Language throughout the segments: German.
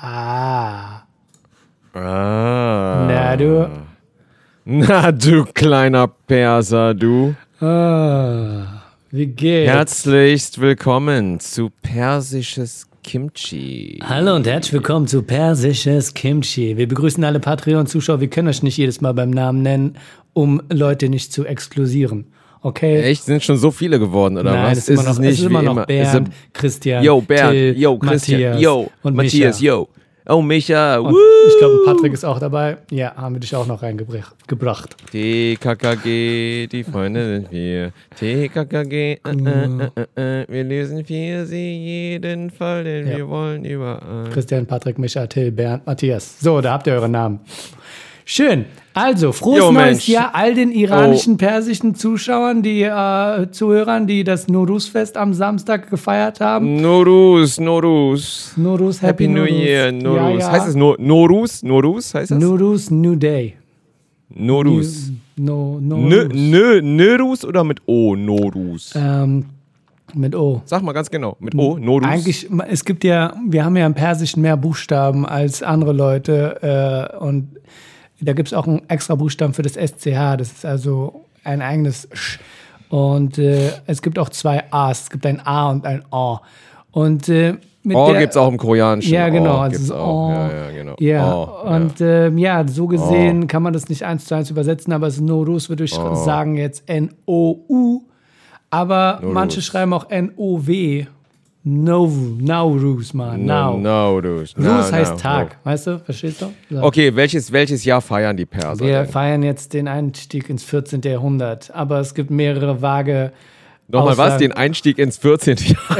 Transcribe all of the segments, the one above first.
Ah. Ah. Na du. Na du kleiner Perser, du. Ah. Wie geht's? Herzlichst willkommen zu Persisches Kimchi. Hallo und herzlich willkommen zu Persisches Kimchi. Wir begrüßen alle Patreon-Zuschauer. Wir können euch nicht jedes Mal beim Namen nennen, um Leute nicht zu exklusieren. Okay? Echt? Sind schon so viele geworden, oder Nein, was? es ist immer noch Bernd, Christian, Till, Christian, Matthias und Matthias, Micha. yo. Oh, Micha, Und ich glaube, Patrick ist auch dabei. Ja, haben wir dich auch noch reingebracht. TKKG, die Freunde sind wir. TKKG, wir lösen für sie jeden Fall, den wir wollen, überall. Christian, Patrick, Micha, Till, Bernd, Matthias. So, da habt ihr eure Namen. Schön. Also, frohes neues Mensch. Jahr all den iranischen, persischen Zuschauern, die Zuhörern, die das Nowruz-Fest am Samstag gefeiert haben. Nowruz, Nowruz, Happy New Year, Nowruz. Ja. Heißt es Nowruz? Nowruz heißt das? Nowruz, New Day. Nowruz. Nowruz. Nowruz oder mit O? Nowruz. Mit O. Sag mal ganz genau. Mit O? Nowruz. Eigentlich, es gibt ja, wir haben ja im Persischen mehr Buchstaben als andere Leute und da gibt es auch einen extra Buchstaben für das SCH, das ist also ein eigenes Sch. Und es gibt auch zwei A's, es gibt ein A und ein O. Und mit O gibt es auch im Koreanischen. Ja, genau. O Also gibt's es auch. O. Ja, genau. Ja, O, und so gesehen kann man das nicht 1:1 übersetzen, aber es ist Nowruz, würde ich sagen jetzt N-O-U. Aber manche schreiben auch N-O-W. Nowruz, Mann. Nowruz. Ruz heißt Tag, weißt du? Verstehst du? So. Okay, welches Jahr feiern die Perser? Wir denn? feiern jetzt den Einstieg ins 14. Jahrhundert, aber es gibt mehrere vage Nochmal was? Aussagen. Den Einstieg ins 14. Jahr?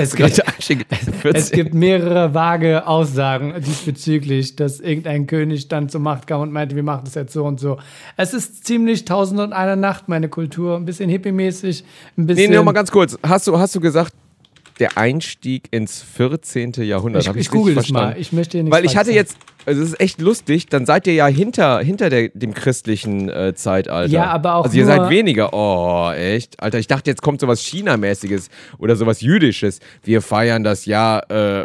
Es gibt mehrere vage Aussagen diesbezüglich, dass irgendein König dann zur Macht kam und meinte, wir machen das jetzt so und so. Es ist ziemlich 1001 Nacht, meine Kultur. Ein bisschen hippie-mäßig, ein bisschen... Nee, nochmal ganz kurz. Hast du gesagt, der Einstieg ins 14. Jahrhundert? Ich google das mal. Ich möchte hier nichts Weil ich hatte falsch jetzt, also es ist echt lustig, dann seid ihr ja hinter dem christlichen Zeitalter. Ja, aber auch also ihr nur- seid weniger, oh, echt? Alter, ich dachte, jetzt kommt sowas China-mäßiges oder sowas Jüdisches. Wir feiern das Jahr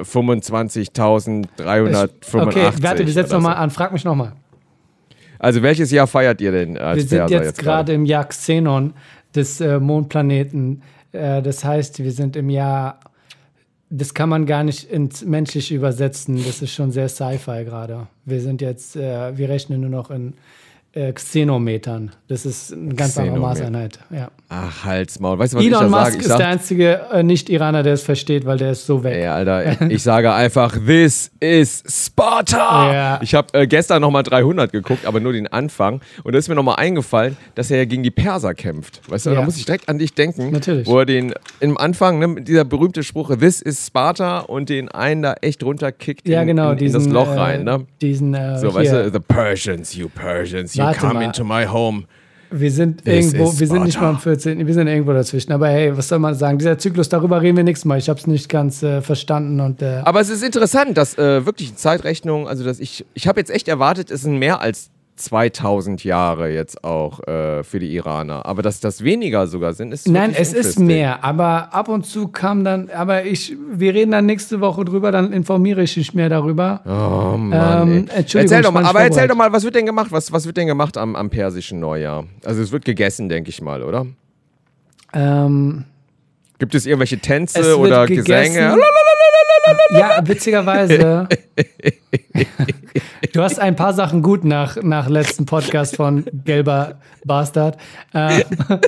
25.385. Okay, warte, wir setzen oder nochmal so. an. Frag mich nochmal. Also welches Jahr feiert ihr denn als Wir sind Perser jetzt gerade im Jahr Xenon des Mondplaneten. Das heißt, wir sind im Jahr, das kann man gar nicht ins Menschliche übersetzen. Das ist schon sehr Sci-Fi gerade. Wir sind jetzt, wir rechnen nur noch in Xenometern. Das ist eine ganz andere Xenometer. Maßeinheit. Ja. Ach, Halsmaul. Weißt du, was ich Elon da Musk sage? Ich ist der einzige Nicht-Iraner, der es versteht, weil der ist so weg. Ey, Alter, ich sage einfach, this is Sparta! Ja. Ich habe gestern nochmal 300 geguckt, aber nur den Anfang. Und da ist mir nochmal eingefallen, dass er ja gegen die Perser kämpft. Weißt du, Ja. da muss ich direkt an dich denken. Natürlich. Wo er im Anfang, ne, dieser berühmte Spruch, this is Sparta, und den einen da echt runterkickt Ja, genau. in das Loch rein. Ne? hier. So, weißt du, the Persians, you Warte come mal. into my home. Wir sind This irgendwo, is wir sind nicht Sparta. mal am 14., wir sind irgendwo dazwischen. Aber hey, was soll man sagen? Dieser Zyklus, darüber reden wir nächstes Mal. Ich habe es nicht ganz verstanden. Und, Aber es ist interessant, dass wirklich Zeitrechnung, also dass ich habe jetzt echt erwartet, es sind mehr als 2000 Jahre jetzt auch für die Iraner. Aber dass das weniger sogar sind, ist Nein, wirklich es ist interesting. mehr. Aber ab und zu kam dann, wir reden dann nächste Woche drüber, dann informiere ich dich mehr darüber. Oh Mann, Entschuldigung, erzähl doch mal, ich war aber nicht erzähl doch vorbereitet. mal, was wird denn gemacht? Was wird denn gemacht am persischen Neujahr? Also es wird gegessen, denke ich mal, oder? Gibt es irgendwelche Es Tänze wird oder gegessen. Gesänge? Ja, witzigerweise. Du hast ein paar Sachen gut nach letzten Podcast von Gelber Bastard. Er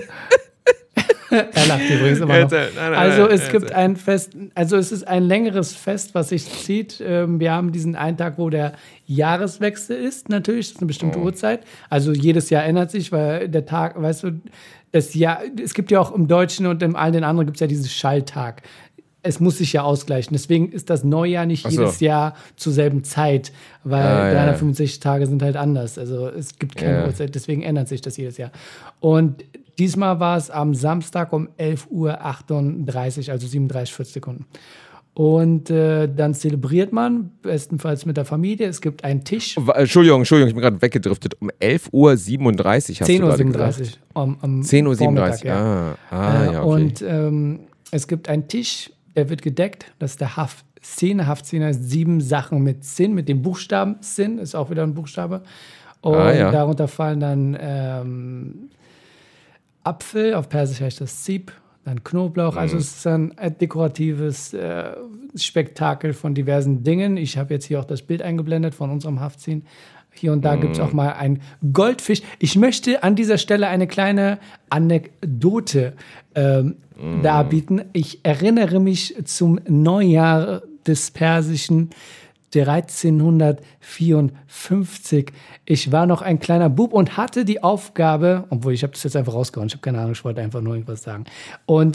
lacht übrigens immer noch. Erzähl. Nein, Also es erzähl. gibt ein Fest, also es ist ein längeres Fest, was sich zieht. Wir haben diesen einen Tag, wo der Jahreswechsel ist, natürlich, das ist eine bestimmte Uhrzeit. Also jedes Jahr ändert sich, weil der Tag, weißt du, das Jahr, es gibt ja auch im Deutschen und in all den anderen gibt es ja diesen Schalltag. Es muss sich ja ausgleichen. Deswegen ist das Neujahr nicht Ach so. jedes Jahr zur selben Zeit, weil Ah, ja. 365 Tage sind halt anders. Also es gibt keine Ja. Uhrzeit, deswegen ändert sich das jedes Jahr. Und diesmal war es am Samstag um 11:38 Uhr, also 37 Sekunden. Und dann zelebriert man, bestenfalls mit der Familie. Es gibt einen Tisch. Entschuldigung, ich bin gerade weggedriftet. Um 11:37 Uhr hast du gerade gesagt. 10:37 Uhr. Am 10:37 Vormittag, Uhr. Ja, okay. Und es gibt einen Tisch, der wird gedeckt. Das ist der Haff Sin. Haftzin heißt 7 Sachen mit Sin, mit dem Buchstaben Sin, ist auch wieder ein Buchstabe. Und darunter fallen dann Apfel, auf Persisch heißt das Sieb, dann Knoblauch. Also es ist ein dekoratives Spektakel von diversen Dingen. Ich habe jetzt hier auch das Bild eingeblendet von unserem Haftzin. Hier und da gibt es auch mal einen Goldfisch. Ich möchte an dieser Stelle eine kleine Anekdote darbieten. Ich erinnere mich zum Neujahr des Persischen 1354. Ich war noch ein kleiner Bub und hatte die Aufgabe, obwohl ich habe das jetzt einfach rausgehauen, ich habe keine Ahnung, ich wollte einfach nur irgendwas sagen. Und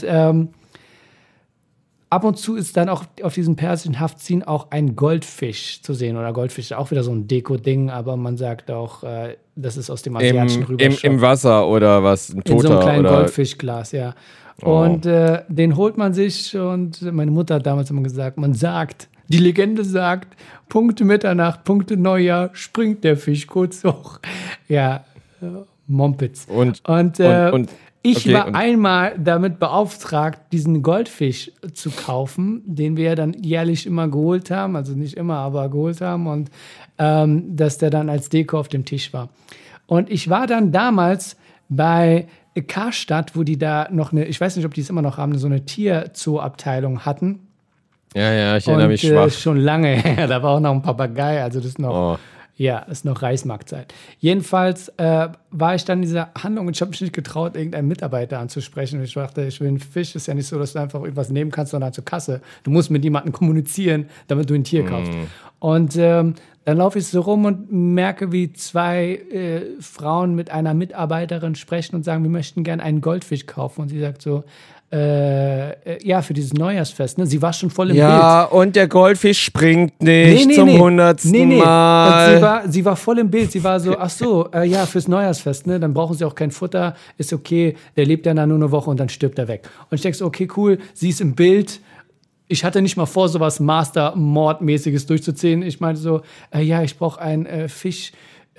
ab und zu ist dann auch auf diesem persischen Haftzin auch ein Goldfisch zu sehen. Oder Goldfisch ist auch wieder so ein Deko-Ding, aber man sagt auch, das ist aus dem asiatischen Rüberschott. Im Wasser oder was? Ein Toter, in so einem kleinen oder? Goldfischglas, ja. Und den holt man sich und meine Mutter hat damals immer gesagt, die Legende sagt, Punkte Mitternacht, Punkte Neujahr, springt der Fisch kurz hoch. Ja, Mompitz. Und ich war einmal damit beauftragt, diesen Goldfisch zu kaufen, den wir dann jährlich immer geholt haben, also nicht immer, aber geholt haben und dass der dann als Deko auf dem Tisch war. Und ich war dann damals bei Karstadt, wo die da noch ich weiß nicht, ob die es immer noch haben, so eine Tierzoo-Abteilung hatten. Ja, ich erinnere mich schwach. Schon lange her, da war auch noch ein Papagei, also das ist noch... Ja, ist noch Reichsmarktzeit. Jedenfalls war ich dann in dieser Handlung und ich habe mich nicht getraut, irgendeinen Mitarbeiter anzusprechen. Und ich dachte, ich will einen Fisch. Ist ja nicht so, dass du einfach irgendwas nehmen kannst, sondern zur Kasse. Du musst mit jemandem kommunizieren, damit du ein Tier kaufst. Und dann laufe ich so rum und merke, wie 2 Frauen mit einer Mitarbeiterin sprechen und sagen, wir möchten gerne einen Goldfisch kaufen. Und sie sagt so, für dieses Neujahrsfest. Ne? Sie war schon voll im Bild. Ja, und der Goldfisch springt nicht zum 100. Mal. Und sie war voll im Bild. Sie war so, ach so, fürs Neujahrsfest, ne? Dann brauchen sie auch kein Futter. Ist okay, der lebt ja nur eine Woche und dann stirbt er weg. Und ich denke so, okay, cool, sie ist im Bild. Ich hatte nicht mal vor, sowas Master-Mord-mäßiges durchzuziehen. Ich meinte so, ich brauche einen Fisch.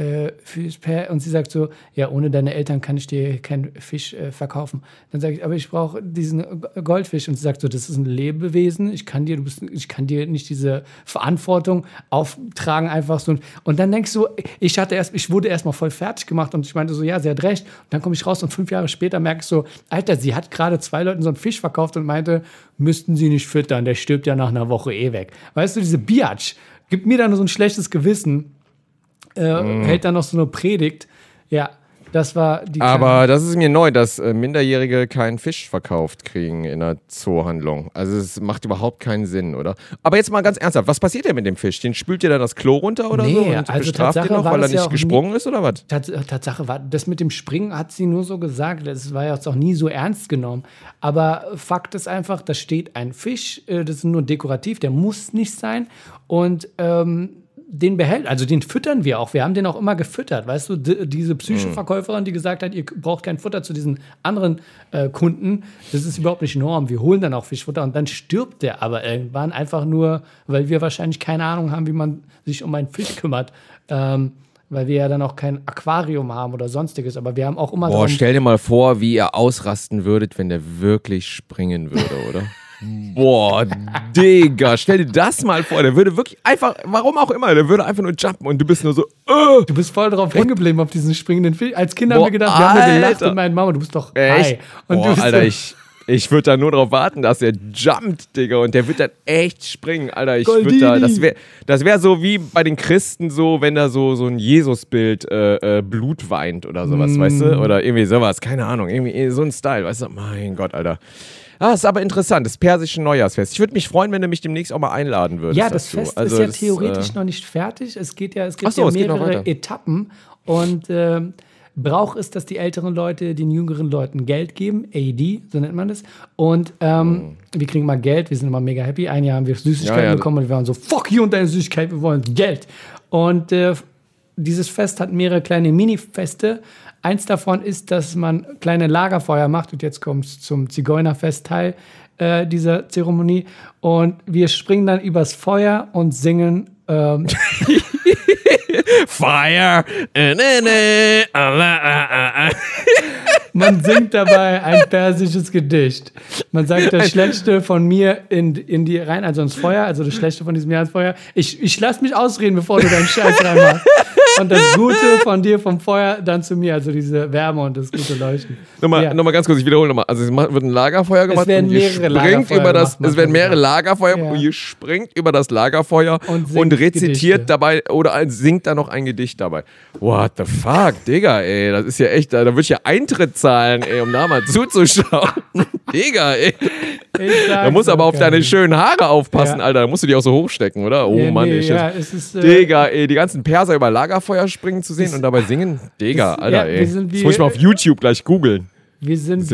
Und sie sagt so, ja, ohne deine Eltern kann ich dir keinen Fisch verkaufen. Dann sage ich, aber ich brauche diesen Goldfisch. Und sie sagt so, das ist ein Lebewesen, ich kann dir nicht diese Verantwortung auftragen, einfach so. Und dann denkst du, ich wurde erst mal voll fertig gemacht und ich meinte so, ja, sie hat recht. Und dann komme ich raus und 5 Jahre später merke ich so, Alter, sie hat gerade 2 Leuten so einen Fisch verkauft und meinte, müssten sie nicht füttern, der stirbt ja nach einer Woche weg. Weißt du, diese Biatch gibt mir dann so ein schlechtes Gewissen. Hält dann noch so eine Predigt. Ja, das war die Aber das ist mir neu, dass Minderjährige keinen Fisch verkauft kriegen in einer Zoohandlung. Also es macht überhaupt keinen Sinn, oder? Aber jetzt mal ganz ernsthaft, was passiert denn mit dem Fisch? Den spült ihr dann das Klo runter oder so und bestraft den noch, weil er nicht gesprungen ist oder was? Tatsache war, das mit dem Springen hat sie nur so gesagt. Das war ja jetzt auch nie so ernst genommen. Aber Fakt ist einfach, da steht ein Fisch, das ist nur dekorativ, der muss nicht sein. Und den füttern wir auch. Wir haben den auch immer gefüttert. Weißt du, diese Psychoverkäuferin, die gesagt hat, ihr braucht kein Futter zu diesen anderen Kunden, das ist überhaupt nicht Norm. Wir holen dann auch Fischfutter und dann stirbt der aber irgendwann einfach nur, weil wir wahrscheinlich keine Ahnung haben, wie man sich um einen Fisch kümmert. Weil wir ja dann auch kein Aquarium haben oder sonstiges. Aber wir haben auch immer... stell dir mal vor, wie ihr ausrasten würdet, wenn der wirklich springen würde, oder? Boah, Digga, stell dir das mal vor, der würde wirklich einfach, warum auch immer, der würde einfach nur jumpen und du bist nur so, Du bist voll drauf hängen geblieben auf diesen springenden Fisch. Als Kinder haben wir gedacht, wir haben gelacht und meinen, Mama, du bist doch high. Und boah, Alter, ich würde da nur drauf warten, dass er jumpt, Digga, und der wird dann echt springen, Alter, das wäre so wie bei den Christen so, wenn da so ein Jesusbild Blut weint oder sowas, weißt du, oder irgendwie sowas, keine Ahnung, irgendwie so ein Style, weißt du, mein Gott, Alter. Ist aber interessant, das persische Neujahrsfest. Ich würde mich freuen, wenn du mich demnächst auch mal einladen würdest. Ja, das Fest ist ja theoretisch noch nicht fertig. Es gibt mehrere Etappen. Und Brauch ist, dass die älteren Leute den jüngeren Leuten Geld geben. AD, so nennt man das. Und wir kriegen mal Geld, wir sind immer mega happy. Ein Jahr haben wir Süßigkeiten bekommen und wir waren so, fuck you und deine Süßigkeit, wir wollen Geld. Und dieses Fest hat mehrere kleine Mini-Feste. Eins davon ist, dass man kleine Lagerfeuer macht. Und jetzt kommt es zum Zigeunerfest-Teil dieser Zeremonie. Und wir springen dann übers Feuer und singen Fire! Man singt dabei ein persisches Gedicht. Man sagt das Schlechte von mir in die rein, also ins Feuer, also das Schlechte von diesem Jahr ins Feuer. Ich lass mich ausreden, bevor du deinen Scheiß reinmachst. Und das Gute von dir vom Feuer dann zu mir, also diese Wärme und das gute Leuchten. Nochmal ganz kurz, ich wiederhole nochmal. Also es wird ein Lagerfeuer gemacht. Es werden mehrere Lagerfeuer und ihr springt über das Lagerfeuer und rezitiert Gedichte dabei oder singt da noch ein Gedicht dabei. What the fuck, Digga, ey. Das ist ja echt, da würde ich ja Eintritt zahlen, ey, um da mal zuzuschauen. Digga, ey. Da musst du aber auf deine schönen Haare aufpassen, Alter. Da musst du die auch so hochstecken, oder? Oh Mann, Digga, ey, die ganzen Perser über Lagerfeuer springen zu sehen und dabei singen. Digga, Alter, ey. Das muss ich mal auf YouTube gleich googeln. Wir sind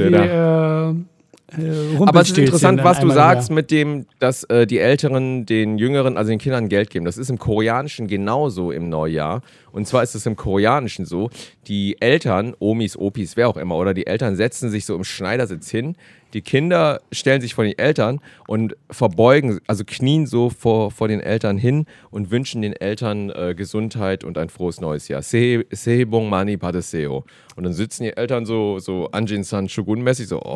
aber es ist interessant, was du sagst mit dem, dass die Älteren den Jüngeren, also den Kindern Geld geben. Das ist im Koreanischen genauso im Neujahr. Und zwar ist es im Koreanischen so, die Eltern, Omis, Opis, wer auch immer, oder die Eltern setzen sich so im Schneidersitz hin. Die Kinder stellen sich vor den Eltern und verbeugen, also knien so vor den Eltern hin und wünschen den Eltern Gesundheit und ein frohes neues Jahr. Sehe bong mani padeseo. Und dann sitzen die Eltern so Anjin-san Shogun-mäßig so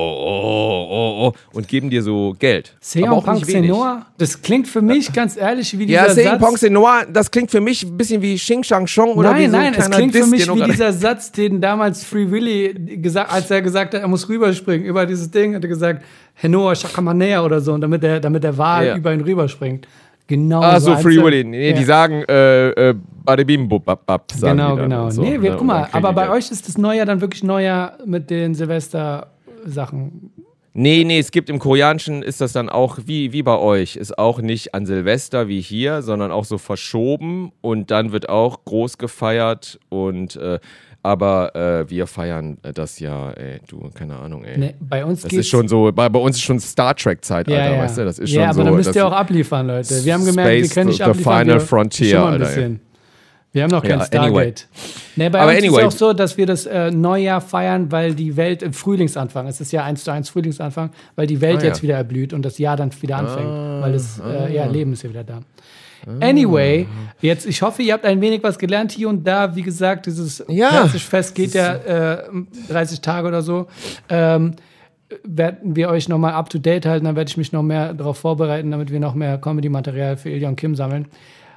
und geben dir so Geld. Seong Pang Senoa, das klingt für mich ganz ehrlich wie dieser Satz. Ja, Seong Pang Senoa, das klingt für mich ein bisschen wie Xing Shang Chong oder wie so ein es klingt für mich wie dieser Satz, den damals Free Willy gesagt, als er gesagt hat, er muss rüberspringen über dieses Ding, hat er gesagt, Henoa Shakamanea oder so, und damit der Wal über ihn rüberspringt. Genau so Free Willy. Nee, die sagen Badibim Bub Genau. So, nee, guck mal, aber bei euch ist das Neujahr dann wirklich Neujahr mit den Silvester-Sachen. Nee, es gibt im Koreanischen, ist das dann auch wie bei euch, ist auch nicht an Silvester wie hier, sondern auch so verschoben und dann wird auch groß gefeiert und aber wir feiern das ja, ey, du, keine Ahnung, ey. Nee, bei uns das ist schon so, bei uns ist schon Star Trek-Zeitalter, weißt du, das ist schon aber so. dann müsst ihr auch abliefern, Leute. Wir haben gemerkt, wir können nicht abliefern. The Final Frontier, Alter. Wir haben noch kein Stargate. Nee, bei uns ist es auch so, dass wir das Neujahr feiern, weil die Welt im Frühlingsanfang, es ist ja 1:1 Frühlingsanfang, weil die Welt jetzt wieder erblüht und das Jahr dann wieder anfängt, weil das Leben ist ja wieder da. Anyway, jetzt, ich hoffe, ihr habt ein wenig was gelernt hier und da. Wie gesagt, dieses Persisch-Fest geht ja 30 Tage oder so. Werden wir euch nochmal up to date halten, dann werde ich mich noch mehr darauf vorbereiten, damit wir noch mehr Comedy-Material für Ilja und Kim sammeln.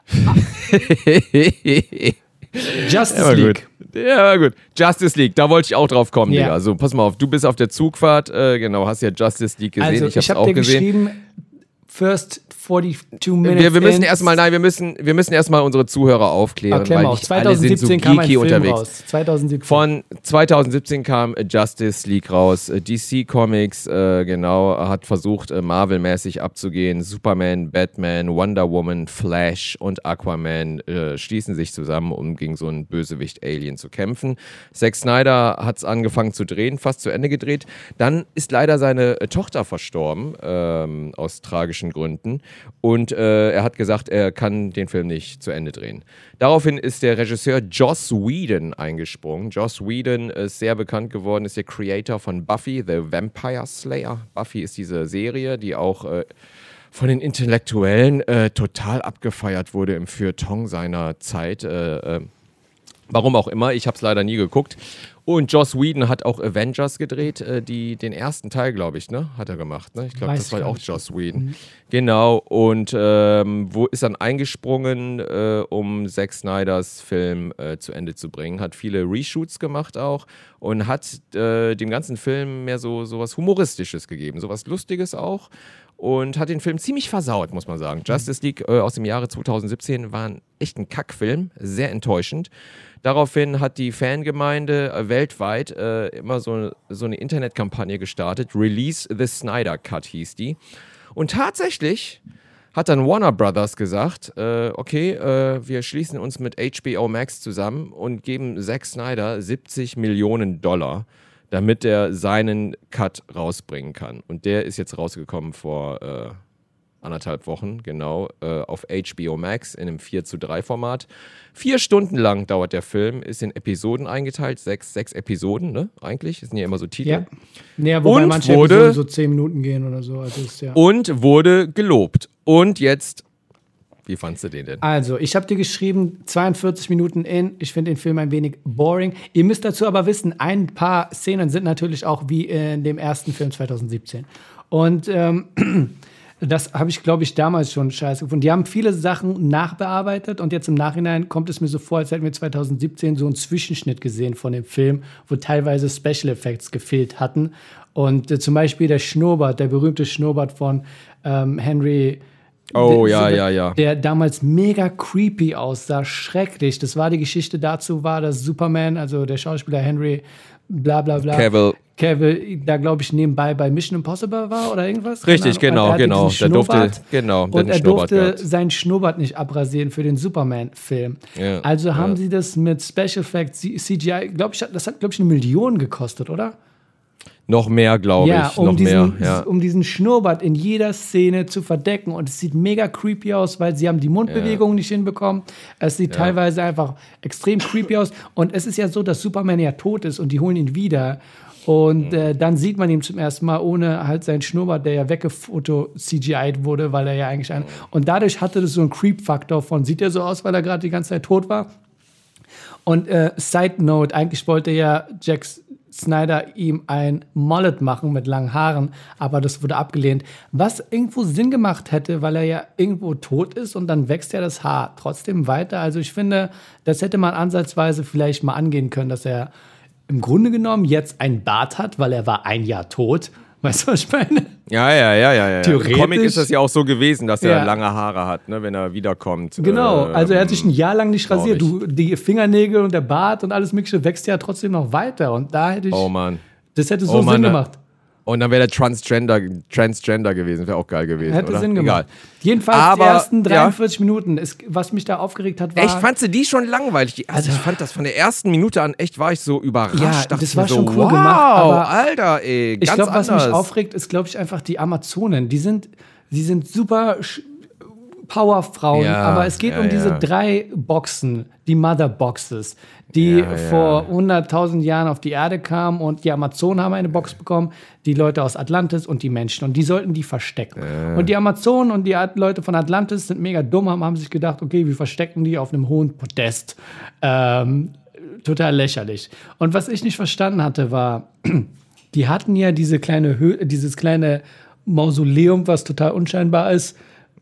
Justice League. Ja, gut. Justice League, da wollte ich auch drauf kommen, Digga. Also, pass mal auf, du bist auf der Zugfahrt, genau, hast ja Justice League gesehen, also, ich hab's auch gesehen. Geschrieben, First 42 Minutes. Wir müssen erstmal unsere Zuhörer aufklären, weil nicht 2017 alle sind so kam ein geeky Film unterwegs. Raus. 2017. Von 2017 kam Justice League raus. DC Comics, hat versucht, Marvel-mäßig abzugehen. Superman, Batman, Wonder Woman, Flash und Aquaman schließen sich zusammen, um gegen so einen Bösewicht-Alien zu kämpfen. Zack Snyder hat es angefangen zu drehen, fast zu Ende gedreht. Dann ist leider seine Tochter verstorben, aus tragischen Gründen. Und er hat gesagt, er kann den Film nicht zu Ende drehen. Daraufhin ist der Regisseur Joss Whedon eingesprungen. Joss Whedon ist sehr bekannt geworden, ist der Creator von Buffy, The Vampire Slayer. Buffy ist diese Serie, die auch von den Intellektuellen total abgefeiert wurde im Feuilleton seiner Zeit. Warum auch immer, ich habe es leider nie geguckt. Und Joss Whedon hat auch Avengers gedreht, den ersten Teil, glaube ich, ne? Hat er gemacht, ne? Ich glaube, das war auch Joss Whedon. Mhm. Genau, und wo ist dann eingesprungen, um Zack Snyders Film zu Ende zu bringen. Hat viele Reshoots gemacht auch und hat dem ganzen Film mehr so was Humoristisches gegeben, so was Lustiges auch. Und hat den Film ziemlich versaut, muss man sagen. Justice League aus dem Jahre 2017 war echt ein Kackfilm, sehr enttäuschend. Daraufhin hat die Fangemeinde weltweit immer so eine Internetkampagne gestartet. Release the Snyder Cut hieß die. Und tatsächlich hat dann Warner Brothers gesagt, wir schließen uns mit HBO Max zusammen und geben Zack Snyder $70 Millionen, damit er seinen Cut rausbringen kann. Und der ist jetzt rausgekommen vor 1,5 Wochen, genau, auf HBO Max in einem 4:3 Format. 4 Stunden lang dauert der Film, ist in Episoden eingeteilt, 6 Episoden, ne, eigentlich, das sind ja immer so Titel. Ja, wobei manche Episoden so 10 Minuten gehen oder so. Also und wurde gelobt. Und jetzt, Wie fandst du den denn? Also, ich habe dir geschrieben, 42 Minuten in. Ich finde den Film ein wenig boring. Ihr müsst dazu aber wissen, ein paar Szenen sind natürlich auch wie in dem ersten Film 2017. Und das habe ich, glaube ich, damals schon scheiße gefunden. Die haben viele Sachen nachbearbeitet und jetzt im Nachhinein kommt es mir so vor, als hätten wir 2017 so einen Zwischenschnitt gesehen von dem Film, wo teilweise Special Effects gefehlt hatten. Und zum Beispiel der Schnurrbart, der berühmte Schnurrbart von Henry. Oh, ja. Der damals mega creepy aussah, schrecklich. Das war die Geschichte dazu, war, dass Superman, also der Schauspieler Henry, bla bla bla. Cavill, da glaube ich nebenbei bei Mission Impossible war oder irgendwas. Richtig, genau. Der durfte seinen Schnurrbart nicht abrasieren für den Superman-Film. Ja, also haben sie das mit Special Effects, CGI, das hat, glaube ich, 1 Million gekostet, oder? Noch mehr, glaube ich. Um diesen Schnurrbart in jeder Szene zu verdecken. Und es sieht mega creepy aus, weil sie haben die Mundbewegungen nicht hinbekommen. Es sieht teilweise einfach extrem creepy aus. Und es ist ja so, dass Superman ja tot ist und die holen ihn wieder. Und dann sieht man ihn zum ersten Mal ohne halt seinen Schnurrbart, der ja weggefoto-CGI'd wurde, weil er ja eigentlich und dadurch hatte das so einen Creep-Faktor von, sieht er so aus, weil er gerade die ganze Zeit tot war? Und Side Note, eigentlich wollte ja Zack Snyder ihm ein Mullet machen mit langen Haaren, aber das wurde abgelehnt. Was irgendwo Sinn gemacht hätte, weil er ja irgendwo tot ist und dann wächst ja das Haar trotzdem weiter. Also ich finde, das hätte man ansatzweise vielleicht mal angehen können, dass er im Grunde genommen jetzt einen Bart hat, weil er war 1 Jahr tot. Weißt du, was ich meine? Ja. Theoretisch. Im Comic ist das ja auch so gewesen, dass er lange Haare hat, ne, wenn er wiederkommt. Genau, also er hat sich 1 Jahr lang nicht rasiert. Die Fingernägel und der Bart und alles Mögliche wächst ja trotzdem noch weiter. Und da hätte ich. Oh Mann. Das hätte so Sinn gemacht. Und dann wäre der Transgender gewesen, wäre auch geil gewesen. Hätte oder? Sinn gemacht. Egal. Jedenfalls die ersten 43 Minuten, was mich da aufgeregt hat, war... Echt, fandst du die schon langweilig? Also ich fand das von der ersten Minute an echt, war ich so überrascht. Ja, das war schon cool gemacht. Aber Alter, ey, ganz ich glaube, was anders. mich aufregt, ist, glaube ich, einfach die Amazonen. Die sind super Powerfrauen, aber es geht um diese 3 Boxen, die Mother Boxes, die vor 100.000 Jahren auf die Erde kamen und die Amazonen haben eine Box bekommen, die Leute aus Atlantis und die Menschen und die sollten die verstecken. Und die Amazonen und die Leute von Atlantis sind mega dumm, haben sich gedacht, okay, wir verstecken die auf einem hohen Podest. Total lächerlich. Und was ich nicht verstanden hatte, war, die hatten ja dieses kleine Mausoleum, was total unscheinbar ist,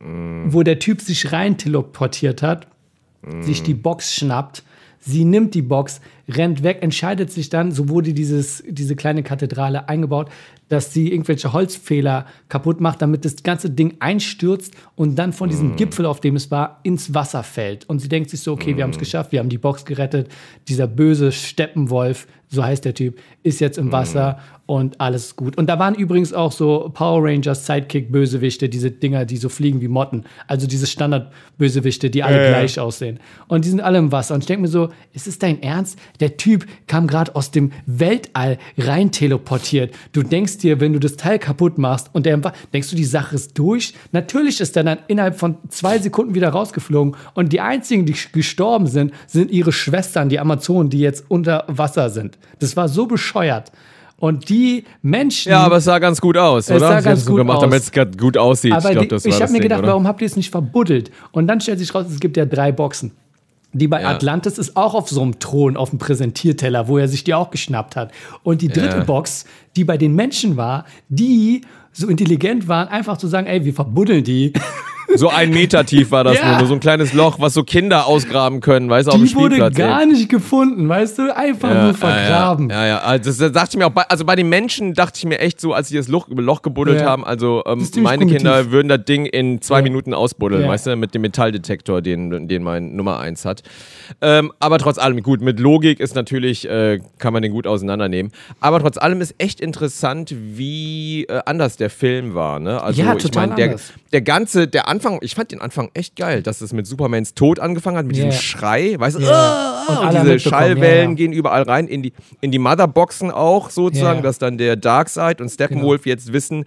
wo der Typ sich rein teleportiert hat, sich die Box schnappt, sie nimmt die Box, rennt weg, entscheidet sich dann, so wurde diese kleine Kathedrale eingebaut, dass sie irgendwelche Holzfehler kaputt macht, damit das ganze Ding einstürzt und dann von diesem Gipfel, auf dem es war, ins Wasser fällt. Und sie denkt sich so, okay, wir haben es geschafft, wir haben die Box gerettet, dieser böse Steppenwolf, so heißt der Typ, ist jetzt im Wasser und alles gut. Und da waren übrigens auch so Power Rangers Sidekick-Bösewichte, diese Dinger, die so fliegen wie Motten. Also diese Standard-Bösewichte, die alle gleich aussehen. Und die sind alle im Wasser. Und ich denke mir so, ist es dein Ernst? Der Typ kam gerade aus dem Weltall rein teleportiert. Du denkst dir, wenn du das Teil kaputt machst und denkst du, die Sache ist durch? Natürlich ist er dann innerhalb von 2 Sekunden wieder rausgeflogen. Und die einzigen, die gestorben sind, sind ihre Schwestern, die Amazonen, die jetzt unter Wasser sind. Das war so bescheuert. Und die Menschen... Ja, aber es sah ganz gut aus, oder? Es sah ganz gut gut gemacht, aus. Damit es gerade gut aussieht. Aber ich habe mir gedacht, oder? Warum habt ihr es nicht verbuddelt? Und dann stellt sich raus, es gibt ja 3 Boxen. Die bei Atlantis ist auch auf so einem Thron, auf dem Präsentierteller, wo er sich die auch geschnappt hat. Und die dritte Box, die bei den Menschen war, die so intelligent waren, einfach zu sagen, ey, wir verbuddeln die. So 1 Meter tief war das nur so ein kleines Loch, was so Kinder ausgraben können, weißt du, auf dem Spielplatz. Die wurde gar nicht gefunden, weißt du, einfach nur vergraben. Ja. Also das dachte ich mir auch, also bei den Menschen dachte ich mir echt so, als sie das Loch gebuddelt haben, also meine Kinder würden das Ding in 2 Minuten ausbuddeln, weißt du, mit dem Metalldetektor, den mein Nummer 1 hat. Aber trotz allem, gut, mit Logik ist natürlich, kann man den gut auseinandernehmen. Aber trotz allem ist echt interessant, wie anders der Film war, ne? Also ja, total anders. Der Anfang, ich fand den Anfang echt geil, dass es mit Supermans Tod angefangen hat, mit diesem Schrei, weißt du, und diese Schallwellen gehen überall rein, in die Motherboxen auch sozusagen, dass dann der Darkseid und Steppenwolf jetzt wissen,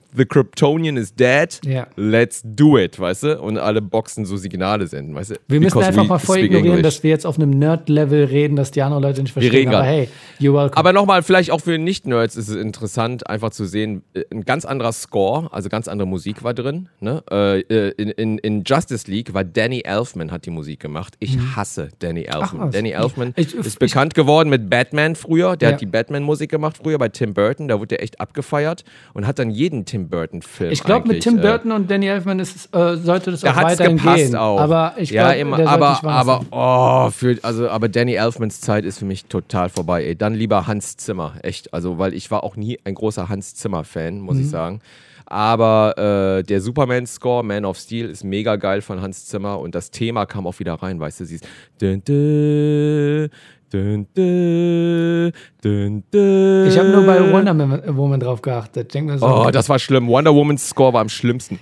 the Kryptonian is dead, Ja. let's do it, weißt du? Und alle Boxen so Signale senden, weißt du? Wir müssen Because einfach we mal voll speak ignorieren, English. dass wir jetzt auf einem Nerd-Level reden, dass die anderen Leute nicht verstehen. reden Aber grad. hey, you're welcome. Aber nochmal, vielleicht auch für Nicht-Nerds ist es interessant, einfach zu sehen, ein ganz anderer Score, also ganz andere Musik war drin. Ne? In Justice League war Danny Elfman hat die Musik gemacht. Ich hasse Danny Elfman. was. Danny Elfman Ich- ist bekannt geworden mit Batman früher. Der Ja. hat die Batman-Musik gemacht früher bei Tim Burton. Da wurde der echt abgefeiert und hat dann jeden Tim Burton-Film Ich glaube, mit eigentlich, Tim Burton und Danny Elfman sollte das da auch hat es weiterhin gepasst gehen. auch. Aber ich ja, glaube, immer, der sollte nicht aber, wachsen. aber Danny Elfmans Zeit ist für mich total vorbei. Ey. Dann lieber Hans Zimmer, echt. Also, weil ich war auch nie ein großer Hans Zimmer-Fan, muss ich sagen. Aber der Superman-Score, Man of Steel, ist mega geil von Hans Zimmer und das Thema kam auch wieder rein, weißt du, sie ist Ich habe nur bei Wonder Woman drauf geachtet. Denk mir so, Oh, das war schlimm. Wonder Woman's Score war am schlimmsten.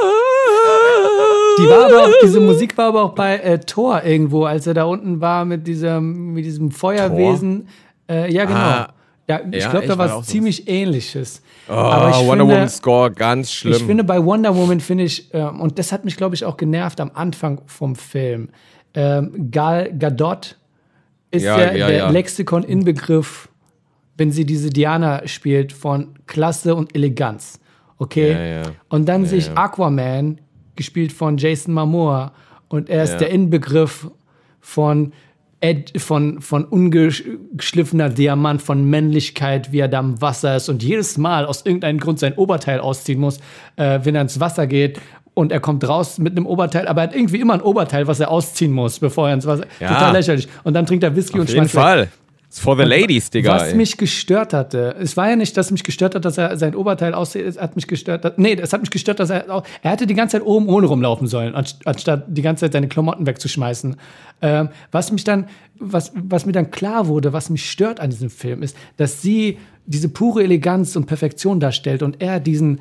diese Musik war aber auch bei Thor irgendwo, als er da unten war mit diesem Feuerwesen. Ja, genau. Ah, ja, ich ja, glaube, da echt, war war auch es so. ziemlich Ähnliches. Oh, aber ich Wonder finde, Woman's Score, ganz schlimm. ich finde, bei Wonder Woman und das hat mich, glaube ich, auch genervt am Anfang vom Film. Gal Gadot ist Ja, der ja. Lexikon-Inbegriff, wenn sie diese Diana spielt, von Klasse und Eleganz. Okay? Ja. Und dann sehe ich Aquaman, gespielt von Jason Momoa, und er ist der Inbegriff von ungeschliffener Diamant, von Männlichkeit, wie er da im Wasser ist und jedes Mal aus irgendeinem Grund sein Oberteil ausziehen muss, wenn er ins Wasser geht. Und er kommt raus mit einem Oberteil, aber er hat irgendwie immer ein Oberteil, was er ausziehen muss, bevor er ins Wasser. Ja. Total lächerlich. Und dann trinkt er Whisky und Auf jeden schmeißt weg. Fall. It's for the ladies, Digga. Was ey. mich gestört hatte, es war ja nicht, dass mich gestört hat, dass er sein Oberteil aussieht, es hat mich gestört, es hat mich gestört, dass er hätte die ganze Zeit oben ohne rumlaufen sollen, anstatt die ganze Zeit seine Klamotten wegzuschmeißen. Was mir dann klar wurde, was mich stört an diesem Film, ist, dass sie diese pure Eleganz und Perfektion darstellt und er diesen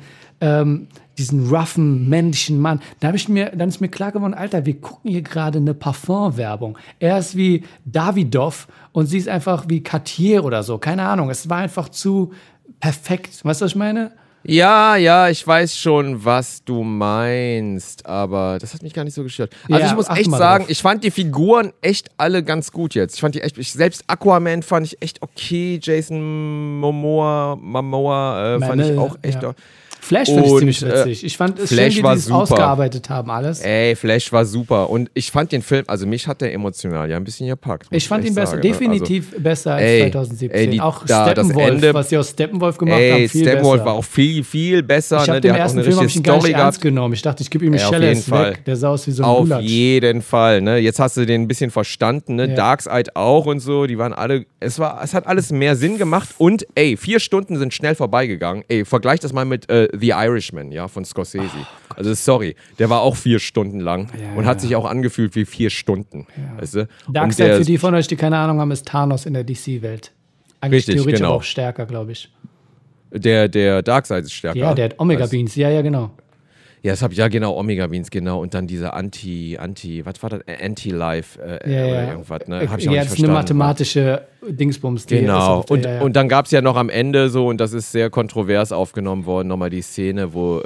roughen, männlichen Mann. Dann ist mir klar geworden, Alter, wir gucken hier gerade eine Parfum-Werbung. Er ist wie Davidoff und sie ist einfach wie Cartier oder so. Keine Ahnung, es war einfach zu perfekt. Weißt du, was ich meine? Ja, ich weiß schon, was du meinst, aber das hat mich gar nicht so gestört. Also Ja, ich muss achte echt mal sagen, drauf. ich fand die Figuren echt alle ganz gut jetzt. Ich fand die echt, selbst Aquaman fand ich echt okay, Jason Momoa fand ich auch echt. Ja. Flash finde ich Und, ziemlich witzig. Ich fand es schön, Flash wie war die es super. ausgearbeitet haben, alles. Ey, Flash war super und ich fand den Film, also mich hat der emotional ja ein bisschen gepackt. muss Ich fand echt ihn besser, sagen, ne? definitiv besser als ey, 2017. ey, auch das Steppenwolf, Ende- was sie aus Steppenwolf gemacht haben, Ey, viel Steppenwolf besser. war auch viel, viel besser. Ich habe Ne? den Der hat auch ersten eine Film hab ich richtige ihn gar Story nicht ernst gehabt. genommen. Ich dachte, ich gebe ihm Ja, auf Schelle jeden ist Fall. weg. Der sah aus wie so ein Auf Lulatsch. jeden Fall, ne? Jetzt hast du den ein bisschen verstanden, ne? Ja. Darkseid auch und so, die waren alle, es hat alles mehr Sinn gemacht und ey, 4 Stunden sind schnell vorbeigegangen. Ey, vergleich das mal mit The Irishman, ja, von Scorsese. Also sorry, der war auch 4 Stunden lang und hat sich auch angefühlt wie 4 Stunden, weißt du? Und Darkseid, der, für die von euch, die keine Ahnung haben, ist Thanos in der DC-Welt. Eigentlich Richtig, theoretisch genau. aber auch stärker, glaube ich. der Darkseid ist stärker. Ja, der hat Omega Weißt- Beans. Ja, genau. Ja, genau, Omega Beans, genau. Und dann diese was war das? Anti-Life oder irgendwas, ne? Hab ich auch nicht Jetzt eine verstanden. mathematische Dingsbums. die Genau. ist auf- Und dann gab es ja noch am Ende so, und das ist sehr kontrovers aufgenommen worden, nochmal die Szene, wo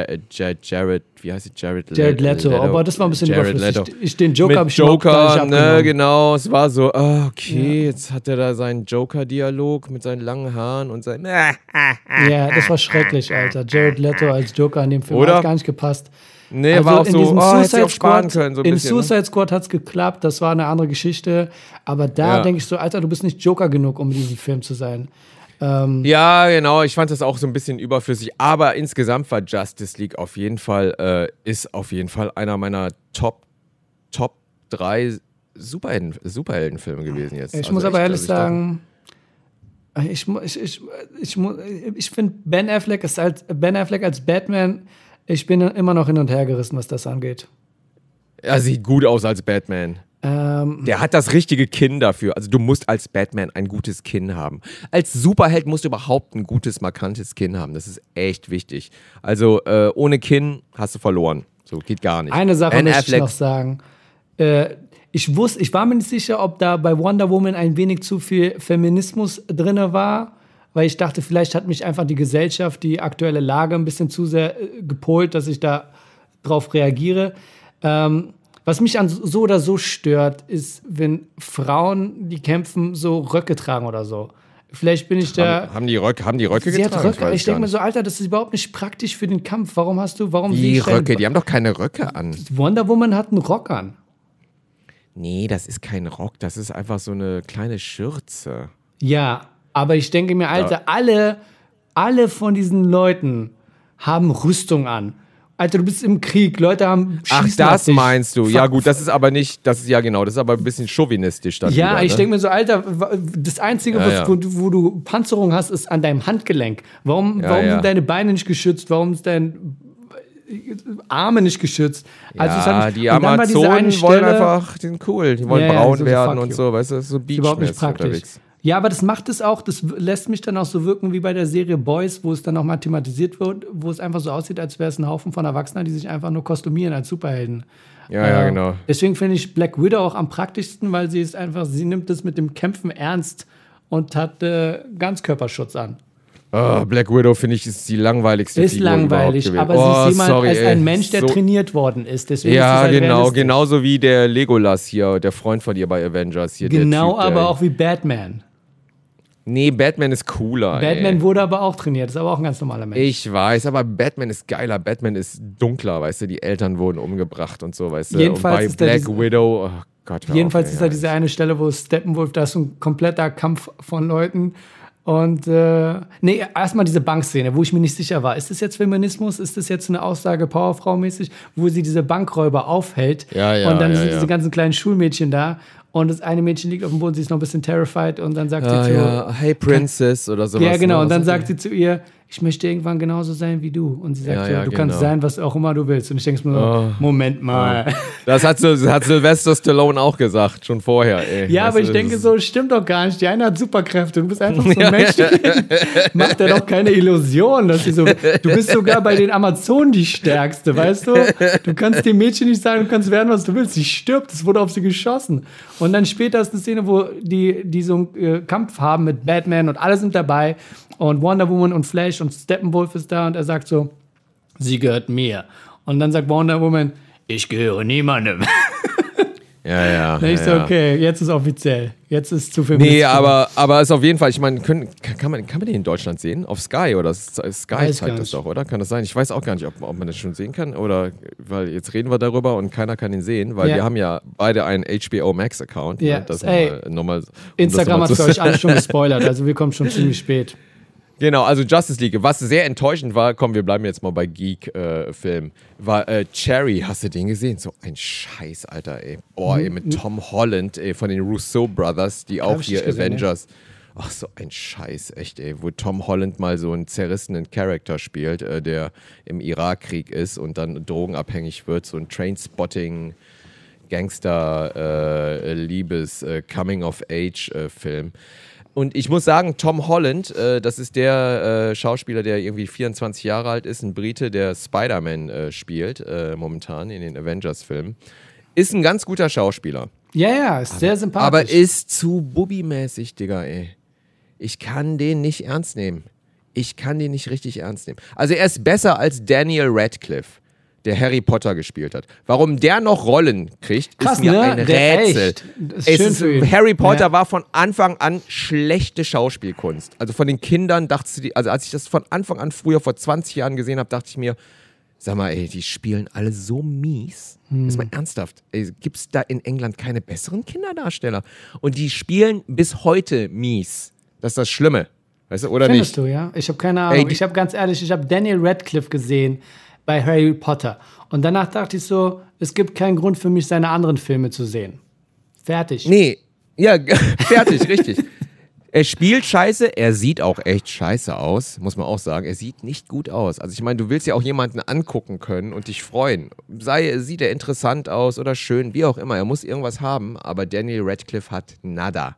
Jared, wie heißt sie? Jared Leto. Aber das war ein bisschen Jared überflüssig. Leto. Den Joker habe Mit ich überhaupt gar nicht Joker, ne, abgenommen. genau. Es war so, okay, jetzt hat er da seinen Joker-Dialog mit seinen langen Haaren und seinem. Ja, das war schrecklich, Alter. Jared Leto als Joker in dem Film Oder? hat gar nicht gepasst. Nee, Also war auch in so, diesem hätte sie Suicide auch sparen Squad, können, so ein in bisschen. Ne? Suicide Squad hat es geklappt, das war eine andere Geschichte. Aber da Ja. denke ich so, Alter, du bist nicht Joker genug, um in diesem Film zu sein. Ja, genau. Ich fand das auch so ein bisschen überflüssig. Aber insgesamt war Justice League auf jeden Fall, ist auf jeden Fall einer meiner Top 3 Superheldenfilme gewesen jetzt. Ich Also muss aber echt, ehrlich also ich dachte- sagen, ich finde Ben Affleck als Batman, ich bin immer noch hin und her gerissen, was das angeht. Er sieht gut aus als Batman. Der hat das richtige Kinn dafür. Also du musst als Batman ein gutes Kinn haben. Als Superheld musst du überhaupt ein gutes, markantes Kinn haben. Das ist echt wichtig. Also ohne Kinn hast du verloren. So, geht gar nicht. Eine Sache Ben möchte ich Affleck- noch sagen. Ich war mir nicht sicher, ob da bei Wonder Woman ein wenig zu viel Feminismus drin war, weil ich dachte, vielleicht hat mich einfach die Gesellschaft, die aktuelle Lage ein bisschen zu sehr gepolt, dass ich da drauf reagiere. Was mich an so oder so stört, ist, wenn Frauen, die kämpfen, so Röcke tragen oder so. Vielleicht bin ich da. Haben die Röcke Sie getragen? hat Röcke. Ich denke mir so, Alter, das ist überhaupt nicht praktisch für den Kampf. Warum Die Röcke? Die haben doch keine Röcke an. Wonder Woman hat einen Rock an. Nee, das ist kein Rock. Das ist einfach so eine kleine Schürze. Ja, aber ich denke mir, Alter, alle von diesen Leuten haben Rüstung an. Alter, du bist im Krieg, Leute haben schießen Ach, das auf dich. meinst du. Ja gut, das ist aber nicht, das ist ja genau, das ist aber ein bisschen chauvinistisch dann Ja, wieder, ich ne? denke mir so, Alter, das Einzige, wo du Panzerung hast, ist an deinem Handgelenk. Warum sind deine Beine nicht geschützt? Warum ist dein Arme nicht geschützt? Also Ja, die Amazonen wollen einfach, die sind cool, die wollen braun werden und so, weißt du, das ist so überhaupt nicht beachmäßig praktisch. unterwegs. Ja, aber das macht es auch, das lässt mich dann auch so wirken wie bei der Serie Boys, wo es dann nochmal thematisiert wird, wo es einfach so aussieht, als wäre es ein Haufen von Erwachsenen, die sich einfach nur kostümieren als Superhelden. Ja, genau. Deswegen finde ich Black Widow auch am praktischsten, weil sie nimmt es mit dem Kämpfen ernst und hat Ganzkörperschutz an. Oh, Black Widow, finde ich, ist die langweiligste Ist Figur langweilig, überhaupt aber gewesen. sie ist jemand als ein Mensch, der so, trainiert worden ist. Deswegen ja, ist es halt genau, realistisch. genauso wie der Legolas hier, der Freund von ihr bei Avengers hier. Genau, der Typ, aber auch wie Batman. Nee, Batman ist cooler. Batman wurde aber auch trainiert, ist aber auch ein ganz normaler Mensch. Ich weiß, aber Batman ist geiler. Batman ist dunkler, weißt du, die Eltern wurden umgebracht und so, weißt du. Jedenfalls und bei ist da Black Widow, oh Gott, hör Jedenfalls auf, ist da diese eine Stelle, wo Steppenwolf, da ist so ein kompletter Kampf von Leuten. Und erstmal diese Bankszene, wo ich mir nicht sicher war. Ist das jetzt Feminismus? Ist das jetzt eine Aussage Powerfrau-mäßig, wo sie diese Bankräuber aufhält? Ja, und dann sind ja. diese ganzen kleinen Schulmädchen da. Und das eine Mädchen liegt auf dem Boden, sie ist noch ein bisschen terrified. Und dann sagt sie zu ihr, hey Princess oder sowas. ja, genau. Ne? Und dann sagt sie zu ihr, ich möchte irgendwann genauso sein wie du. Und sie sagt, du kannst sein, was auch immer du willst. Und ich denke mir so, Moment mal. Das hat Sylvester Stallone auch gesagt, schon vorher. Ey. Ja, aber ich denke so, stimmt doch gar nicht. Die eine hat Superkräfte, du bist einfach so ein Mensch. Macht er doch keine Illusion. Dass du bist sogar bei den Amazonen die Stärkste, weißt du? Du kannst dem Mädchen nicht sagen, du kannst werden, was du willst. Sie stirbt, es wurde auf sie geschossen. Und dann später ist eine Szene, wo die so einen Kampf haben mit Batman und alle sind dabei. Und Wonder Woman und Flash und Steppenwolf ist da und er sagt so, sie gehört mir. Und dann sagt Wonder Woman, ich gehöre niemandem. Ja. Da ich so, okay, jetzt ist offiziell. Jetzt ist es zu feministisch. Nee, aber ist auf jeden Fall, ich meine, kann man den in Deutschland sehen? Auf Sky oder Sky zeigt das doch, oder? Kann das sein? Ich weiß auch gar nicht, ob man das schon sehen kann oder, weil jetzt reden wir darüber und keiner kann ihn sehen, weil wir haben ja beide einen HBO Max Account. Ja, das nochmal, Instagram hat es euch alle schon gespoilert, also wir kommen schon ziemlich spät. Genau, also Justice League. Was sehr enttäuschend war, komm, wir bleiben jetzt mal bei Geek-Filmen, war Cherry. Hast du den gesehen? So ein Scheiß, Alter, ey. Boah, ey, mit Tom Holland, ey, von den Russo Brothers, die auch hier Avengers. Ach, so ein Scheiß, echt, ey. Wo Tom Holland mal so einen zerrissenen Charakter spielt, der im Irakkrieg ist und dann drogenabhängig wird. So ein Trainspotting, Gangster, Liebes, Coming-of-Age-Film. Und ich muss sagen, Tom Holland, das ist der Schauspieler, der irgendwie 24 Jahre alt ist, ein Brite, der Spider-Man spielt, momentan in den Avengers-Filmen, ist ein ganz guter Schauspieler. Ja, ist sehr sympathisch. Aber ist zu Bubi-mäßig, Digga, ey. Ich kann den nicht ernst nehmen. Ich kann den nicht richtig ernst nehmen. Also er ist besser als Daniel Radcliffe, der Harry Potter gespielt hat. Warum der noch Rollen kriegt, krass, ist mir ein Rätsel. Harry Potter war von Anfang an schlechte Schauspielkunst. Also von den Kindern dachtest du, also als ich das von Anfang an früher vor 20 Jahren gesehen habe, dachte ich mir, sag mal, ey, die spielen alle so mies. Ist mal ernsthaft. Gibt es da in England keine besseren Kinderdarsteller? Und die spielen bis heute mies. Das ist das Schlimme. Weißt du, oder Findest nicht? Du, ja? Ich habe keine Ahnung. Ich habe ganz ehrlich, ich habe Daniel Radcliffe gesehen bei Harry Potter. Und danach dachte ich so, es gibt keinen Grund für mich, seine anderen Filme zu sehen. Fertig. Nee, ja, fertig, richtig. Er spielt scheiße, er sieht auch echt scheiße aus, muss man auch sagen. Er sieht nicht gut aus. Also ich meine, du willst ja auch jemanden angucken können und dich freuen. Sieht er interessant aus oder schön, wie auch immer. Er muss irgendwas haben, aber Daniel Radcliffe hat nada.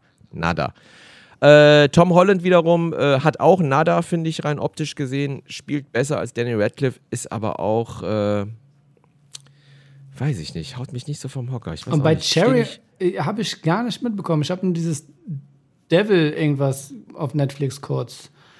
Tom Holland wiederum hat auch nada, finde ich, rein optisch gesehen. Spielt besser als Daniel Radcliffe, ist aber auch, weiß ich nicht, haut mich nicht so vom Hocker. Ich weiß und bei nicht, Cherry habe ich gar nicht mitbekommen. Ich habe nur dieses Devil irgendwas auf Netflix kurz.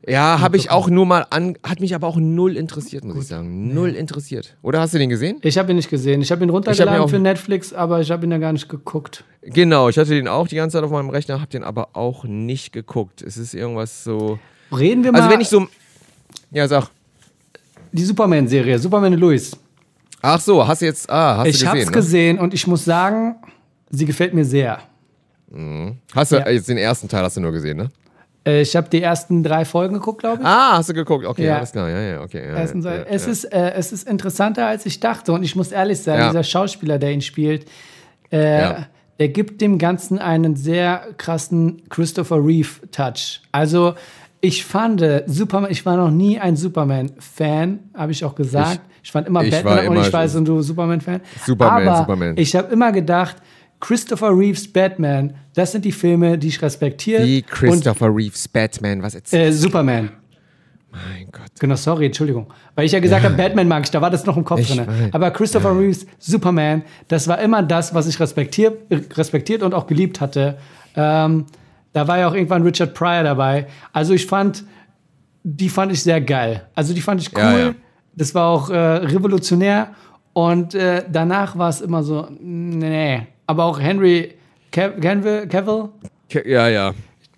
Ja, habe ich auch nur mal hat mich aber auch null interessiert, muss ich sagen. Null interessiert. Oder hast du den gesehen? Ich habe ihn nicht gesehen. Ich habe ihn runtergeladen für Netflix, aber ich habe ihn ja gar nicht geguckt. Genau, ich hatte den auch die ganze Zeit auf meinem Rechner, habe den aber auch nicht geguckt. Es ist irgendwas so... Reden wir mal... Also wenn ich so... Ja, sag. Die Superman-Serie, Superman und Lois. Ach so, hast du jetzt... hast du gesehen, ich habe es gesehen und ich muss sagen, sie gefällt mir sehr. Hast du jetzt den ersten Teil hast du nur gesehen, ne? Ich habe die ersten 3 Folgen geguckt, glaube ich. Hast du geguckt? Okay, alles klar. Ja, okay. Es ist interessanter, als ich dachte. Und ich muss ehrlich sagen, dieser Schauspieler, der ihn spielt, der gibt dem Ganzen einen sehr krassen Christopher Reeve-Touch. Also ich fand Superman, ich war noch nie ein Superman-Fan, habe ich auch gesagt. Ich fand immer Batman und ich weiß, und du Superman-Fan. Superman. Ich habe immer gedacht, Christopher Reeves Batman, das sind die Filme, die ich respektiere. Wie Christopher Reeves Batman, was erzählst du? Superman. Mein Gott. Genau, sorry, Entschuldigung. Weil ich ja gesagt habe, Batman mag ich, da war das noch im Kopf drin. Aber Christopher Reeves Superman, das war immer das, was ich respektiert und auch geliebt hatte. Da war ja auch irgendwann Richard Pryor dabei. Also die fand ich sehr geil. Also die fand ich cool. Ja. Das war auch revolutionär. Und danach war es immer so, nee. Aber auch Henry Cavill? Ja.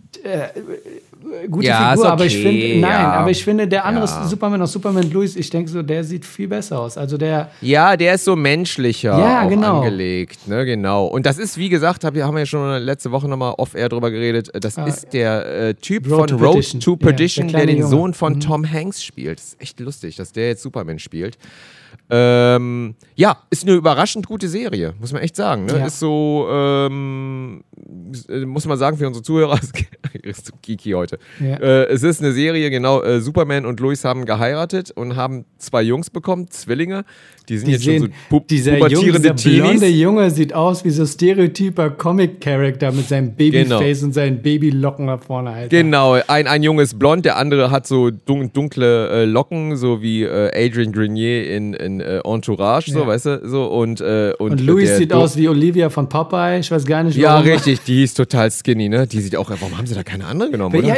Gute Figur, okay, aber ich finde, der andere Superman aus Superman Lois, ich denke so, der sieht viel besser aus. Also der ist so menschlicher angelegt, ne, genau. Und das ist, wie gesagt, haben wir ja schon letzte Woche nochmal off-air drüber geredet, das ist der Typ von Road to Perdition, der den Sohn von Tom Hanks spielt. Das ist echt lustig, dass der jetzt Superman spielt. Ist eine überraschend gute Serie, muss man echt sagen. Ne? Ja. Ist so, muss man sagen für unsere Zuhörer, ist so geeky heute. Ja. Es ist eine Serie, genau, Superman und Lois haben geheiratet und haben 2 Jungs bekommen, Zwillinge. Die sind jetzt schon so pubertierende Teenies. Der blonde Junge sieht aus wie so stereotyper Comic-Character mit seinem Babyface und seinen Babylocken da vorne. Alter. Genau, ein Junge ist blond, der andere hat so dunkle Locken, so wie Adrian Grenier in Entourage, so, weißt du? So, und Louis sieht aus wie Olivia von Popeye, ich weiß gar nicht, warum. Ja, richtig, die ist total skinny, ne? Die sieht auch, warum haben sie da keine andere genommen, oder? Ja,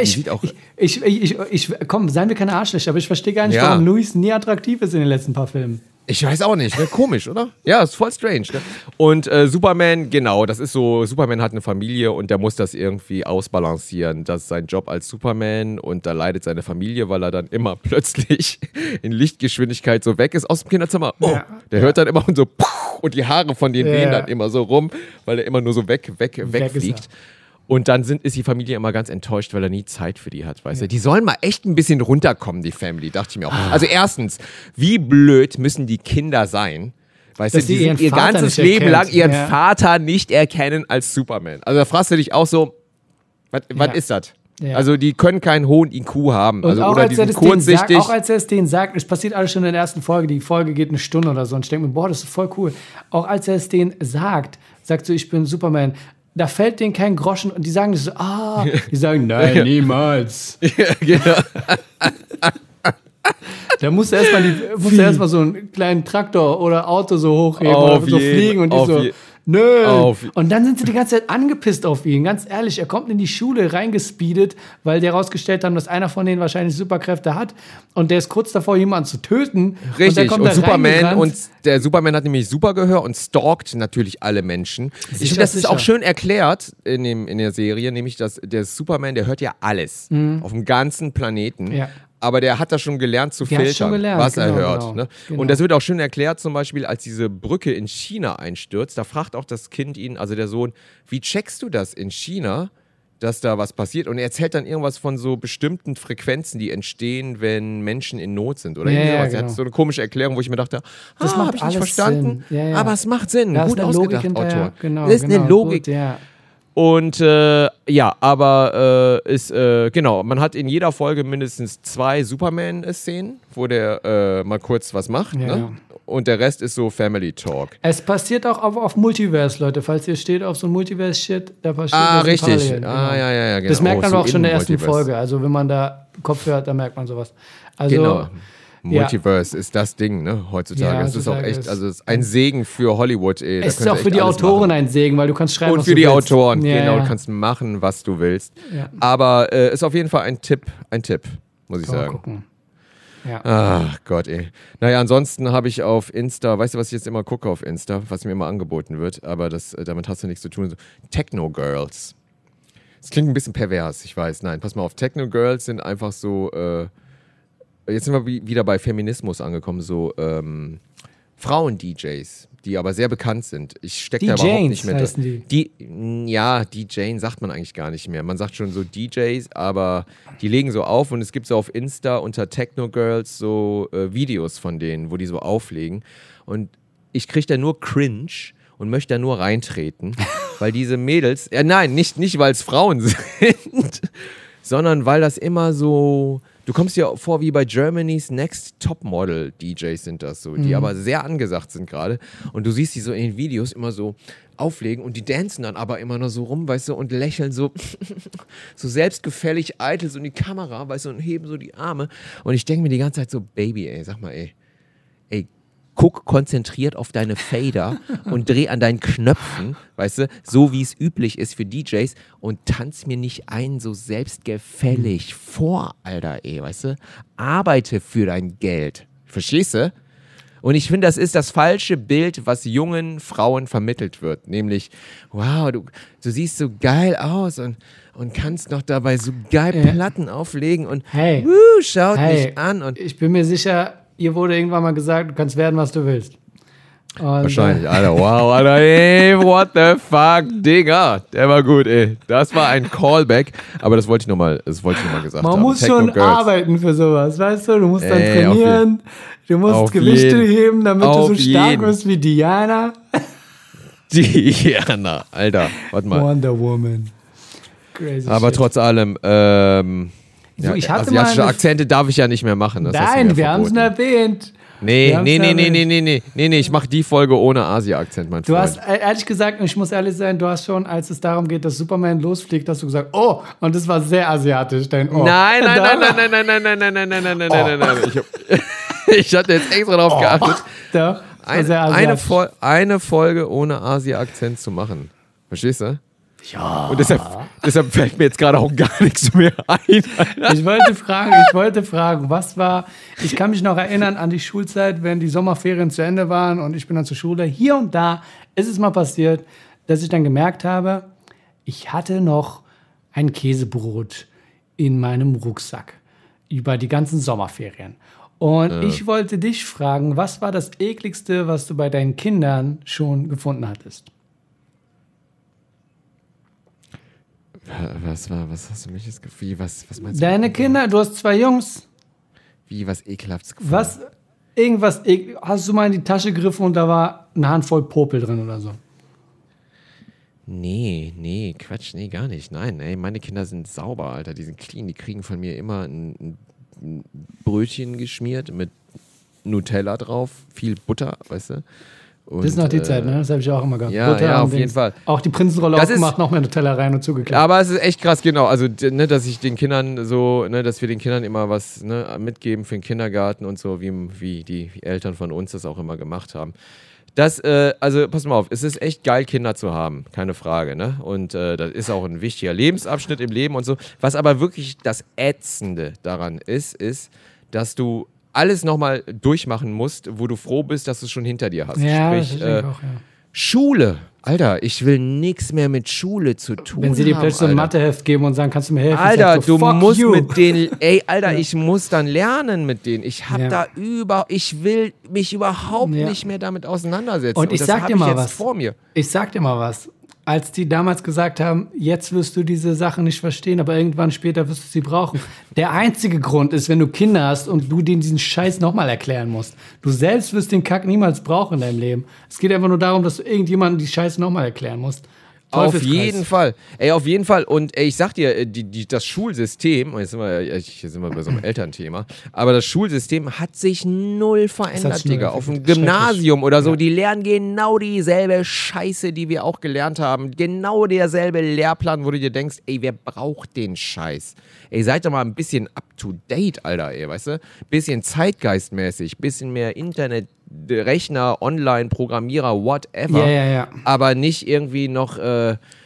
komm, seien wir keine Arschlöcher, aber ich verstehe gar nicht, warum Louis nie attraktiv ist in den letzten paar Filmen. Ich weiß auch nicht, ne? Komisch, oder? Ja, ist voll strange. Ne? Und Superman, genau, das ist so, Superman hat eine Familie und der muss das irgendwie ausbalancieren. Das ist sein Job als Superman und da leidet seine Familie, weil er dann immer plötzlich in Lichtgeschwindigkeit so weg ist aus dem Kinderzimmer. Der hört dann immer und so und die Haare von denen wehen dann immer so rum, weil er immer nur so wegfliegt. Und dann ist die Familie immer ganz enttäuscht, weil er nie Zeit für die hat, weißt du. Die sollen mal echt ein bisschen runterkommen, die Family, dachte ich mir auch. Also erstens, wie blöd müssen die Kinder sein, weißt du, die ihr ganzes Leben lang ihren Vater nicht erkennen als Superman. Also da fragst du dich auch so, was ist das? Ja. Also die können keinen hohen IQ haben. Also, auch, oder als auch als er es denen sagt, es passiert alles schon in der ersten Folge, die Folge geht 1 Stunde oder so und ich denke mir, boah, das ist voll cool. Auch als er es denen sagt so, ich bin Superman, da fällt denen kein Groschen und die sagen nicht so, die sagen, nein, niemals. Ja, genau. Da musst du erstmal so einen kleinen Traktor oder Auto so hochheben oder so fliegen und die so, nö. Und dann sind sie die ganze Zeit angepisst auf ihn. Ganz ehrlich, er kommt in die Schule reingespeedet, weil die herausgestellt haben, dass einer von denen wahrscheinlich Superkräfte hat und der ist kurz davor, jemanden zu töten. Richtig, und der Superman hat nämlich Supergehör und stalkt natürlich alle Menschen. Ich finde, das ist auch schön erklärt in der Serie, nämlich, dass der Superman, der hört ja alles auf dem ganzen Planeten. Ja. Aber der hat das schon gelernt zu filtern, was er hört. Genau. Ne? Genau. Und das wird auch schön erklärt, zum Beispiel, als diese Brücke in China einstürzt, da fragt auch das Kind ihn, also der Sohn, wie checkst du das in China, dass da was passiert? Und er erzählt dann irgendwas von so bestimmten Frequenzen, die entstehen, wenn Menschen in Not sind. Oder irgendwas. Genau. Er hat so eine komische Erklärung, wo ich mir dachte, das habe ich nicht verstanden, aber es macht Sinn. Da gut ausgedacht, Autor. Genau, das ist eine Logik. Gut, Und man hat in jeder Folge mindestens 2 Superman-Szenen, wo der mal kurz was macht, ne? Und der Rest ist so Family Talk. Es passiert auch auf Multiverse, Leute. Falls ihr steht auf so ein Multiverse-Shit, da passiert das richtig. Genau. Ja, genau. Das merkt man auch schon in der ersten Folge. Also wenn man da Kopf hört, dann merkt man sowas. Also, genau. Multiverse ist das Ding, ne, heutzutage. Es ist auch echt, also es ist ein Segen für Hollywood. Es ist auch für die Autoren ein Segen, weil du kannst schreiben, und für die Autoren, genau, du kannst machen, was du willst. Ja. Aber ist auf jeden Fall ein Tipp. muss ich sagen. Gucken. Ja. Ach Gott, ey. Naja, ansonsten habe ich auf Insta, weißt du, was ich jetzt immer gucke auf Insta, was mir immer angeboten wird, aber damit hast du nichts zu tun. So, Techno-Girls. Das klingt ein bisschen pervers, ich weiß. Nein, pass mal auf, Techno-Girls sind einfach so, jetzt sind wir wieder bei Feminismus angekommen, so Frauen-DJs, die aber sehr bekannt sind. Ich stecke da überhaupt nicht mehr drin. Ja, DJs sagt man eigentlich gar nicht mehr. Man sagt schon so DJs, aber die legen so auf und es gibt so auf Insta unter Techno Girls so Videos von denen, wo die so auflegen. Und ich kriege da nur Cringe und möchte da nur reintreten, weil diese Mädels, nein, nicht weil es Frauen sind, sondern weil das immer so... Du kommst dir vor wie bei Germany's Next Topmodel DJs sind das so, die aber sehr angesagt sind gerade. Und du siehst die so in den Videos immer so auflegen und die dancen dann aber immer noch so rum, weißt du, und lächeln so, so selbstgefällig eitel so in die Kamera, weißt du, und heben so die Arme. Und ich denke mir die ganze Zeit so, Baby, ey, sag mal, ey, guck konzentriert auf deine Fader und dreh an deinen Knöpfen, weißt du, so wie es üblich ist für DJs und tanz mir nicht ein so selbstgefällig vor, Alter, weißt du, arbeite für dein Geld, verstehst du? Und ich finde, das ist das falsche Bild, was jungen Frauen vermittelt wird, nämlich, wow, du siehst so geil aus und kannst noch dabei so geil Platten auflegen und schaut mich an. Und ich bin mir sicher, ihr wurde irgendwann mal gesagt, du kannst werden, was du willst. Und wahrscheinlich, Alter, wow, Alter, ey, what the fuck, Digga, der war gut, ey. Das war ein Callback, aber das wollte ich nochmal gesagt haben. Man muss schon arbeiten für sowas, weißt du? Du musst dann trainieren, du musst Gewichte heben, damit du so stark wirst wie Diana. Diana, Alter, warte mal. Wonder Woman. Crazy aber shit. Trotz allem, So, asiatische Akzente darf ich ja nicht mehr machen. Nein, wir haben es erwähnt. Nee, ich mache die Folge ohne Asia-Akzent, mein Freund. Du hast, ehrlich gesagt, ich muss ehrlich sein, du hast schon, als es darum geht, dass Superman losfliegt, hast du gesagt, oh, und das war sehr asiatisch, dein Oh. Nein. Ich hatte jetzt extra darauf geachtet, eine Folge ohne Asia-Akzent zu machen. Verstehst du? Ja. Und deshalb fällt mir jetzt gerade auch gar nichts mehr ein. Ich wollte fragen, was war, ich kann mich noch erinnern an die Schulzeit, wenn die Sommerferien zu Ende waren und ich bin dann zur Schule. Hier und da ist es mal passiert, dass ich dann gemerkt habe, ich hatte noch ein Käsebrot in meinem Rucksack über die ganzen Sommerferien. Und ich wollte dich fragen, was war das ekligste, was du bei deinen Kindern schon gefunden hattest? Was hast du mich jetzt gefunden? Was meinst du? Deine Kinder, du hast 2 Jungs. Wie, was Ekelhaftes gefunden? Hast du mal in die Tasche gegriffen und da war eine Handvoll Popel drin oder so? Nee, Quatsch, nee, gar nicht. Nein, ey, meine Kinder sind sauber, Alter, die sind clean, die kriegen von mir immer ein Brötchen geschmiert mit Nutella drauf, viel Butter, weißt du? Und, das ist noch die Zeit, ne? Das habe ich auch immer gehabt. Ja, Butter auf jeden Fall. Auch die Prinzenrolle aufgemacht, noch mehr Nutella rein und zugeklebt. Aber es ist echt krass, genau. Also, ne, dass ich den Kindern so, ne, dass wir den Kindern immer was mitgeben für den Kindergarten und so, wie die Eltern von uns das auch immer gemacht haben. Also pass mal auf, es ist echt geil, Kinder zu haben, keine Frage, ne? Und das ist auch ein wichtiger Lebensabschnitt im Leben und so. Was aber wirklich das Ätzende daran ist, dass du alles nochmal durchmachen musst, wo du froh bist, dass du es schon hinter dir hast. Ja, sprich, Schule. Alter, ich will nichts mehr mit Schule zu tun haben. Wenn sie dir plötzlich so ein Matheheft geben und sagen, kannst du mir helfen? Alter, so, du musst mit denen, ich muss dann lernen mit denen. Ich will mich überhaupt nicht mehr damit auseinandersetzen. Und ich sag dir mal was. Vor mir. Ich sag dir mal was. Als die damals gesagt haben, jetzt wirst du diese Sachen nicht verstehen, aber irgendwann später wirst du sie brauchen. Der einzige Grund ist, wenn du Kinder hast und du denen diesen Scheiß nochmal erklären musst. Du selbst wirst den Kack niemals brauchen in deinem Leben. Es geht einfach nur darum, dass du irgendjemandem die Scheiße nochmal erklären musst. Auf jeden Fall. Auf jeden Fall. Und ich sag dir, das Schulsystem, jetzt sind wir bei so einem Elternthema, aber das Schulsystem hat sich null verändert, Digga. Auf dem Gymnasium oder so, die lernen genau dieselbe Scheiße, die wir auch gelernt haben. Genau derselbe Lehrplan, wo du dir denkst, wer braucht den Scheiß? Seid doch mal ein bisschen up to date, Alter, weißt du? Bisschen zeitgeistmäßig, bisschen mehr Internet, Rechner, Online, Programmierer, whatever. Ja. Aber nicht irgendwie noch,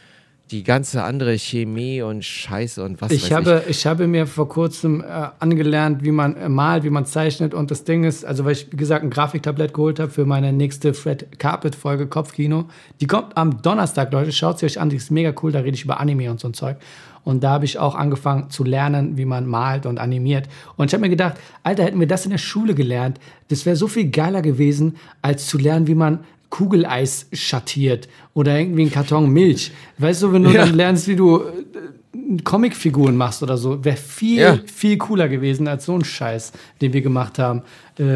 die ganze andere Chemie und Scheiße und was Ich habe mir vor kurzem angelernt, wie man malt, wie man zeichnet. Und das Ding ist, also weil ich, wie gesagt, ein Grafiktablett geholt habe für meine nächste Fred Carpet-Folge Kopfkino. Die kommt am Donnerstag, Leute. Schaut sie euch an, die ist mega cool. Da rede ich über Anime und so ein Zeug. Und da habe ich auch angefangen zu lernen, wie man malt und animiert. Und ich habe mir gedacht, Alter, hätten wir das in der Schule gelernt, das wäre so viel geiler gewesen, als zu lernen, wie man Kugeleis schattiert oder irgendwie einen Karton Milch. Weißt du, wenn du dann lernst, wie du Comicfiguren machst oder so, wäre viel cooler gewesen als so ein Scheiß, den wir gemacht haben.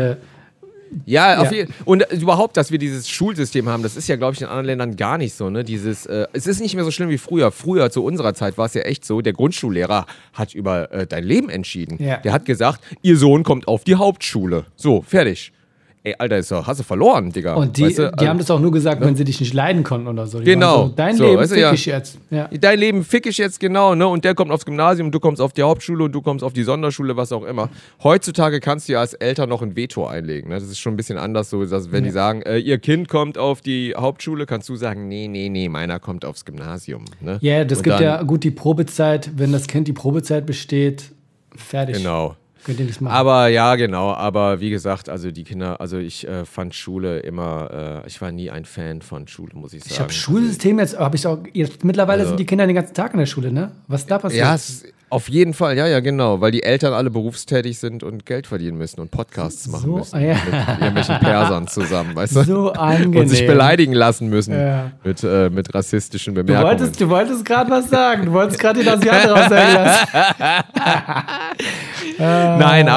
Und überhaupt, dass wir dieses Schulsystem haben, das ist ja, glaube ich, in anderen Ländern gar nicht so, ne? Es ist nicht mehr so schlimm wie früher. Früher, zu unserer Zeit, war es ja echt so, der Grundschullehrer hat über dein Leben entschieden. Ja. Der hat gesagt, ihr Sohn kommt auf die Hauptschule. So, fertig. Ey, Alter, hast du verloren, Digga. Und die haben das auch nur gesagt, wenn sie dich nicht leiden konnten oder so. Die genau. So, dein Leben fick ich jetzt. Ja. Dein Leben fick ich jetzt, genau, ne? Und der kommt aufs Gymnasium, du kommst auf die Hauptschule und du kommst auf die Sonderschule, was auch immer. Heutzutage kannst du ja als Eltern noch ein Veto einlegen, ne? Das ist schon ein bisschen anders, so, dass, wenn die sagen, ihr Kind kommt auf die Hauptschule, kannst du sagen, nee, meiner kommt aufs Gymnasium. Ne? Ja, das gibt ja gut die Probezeit, wenn das Kind die Probezeit besteht, fertig. Genau. Könnt ihr nichts machen. Aber ja, genau. Aber wie gesagt, also die Kinder, also ich fand Schule immer, ich war nie ein Fan von Schule, muss ich sagen. Ich habe Schulsystem jetzt mittlerweile sind die Kinder den ganzen Tag in der Schule, ne? Was ist da passiert? Ja, auf jeden Fall, ja, genau. Weil die Eltern alle berufstätig sind und Geld verdienen müssen und Podcasts machen müssen. Ja. Mit irgendwelchen Persern zusammen, weißt du? So angenehm. Und sich beleidigen lassen müssen mit rassistischen Bemerkungen. Du wolltest gerade was sagen. Du wolltest gerade den Asiaten raushängen lassen. Nein,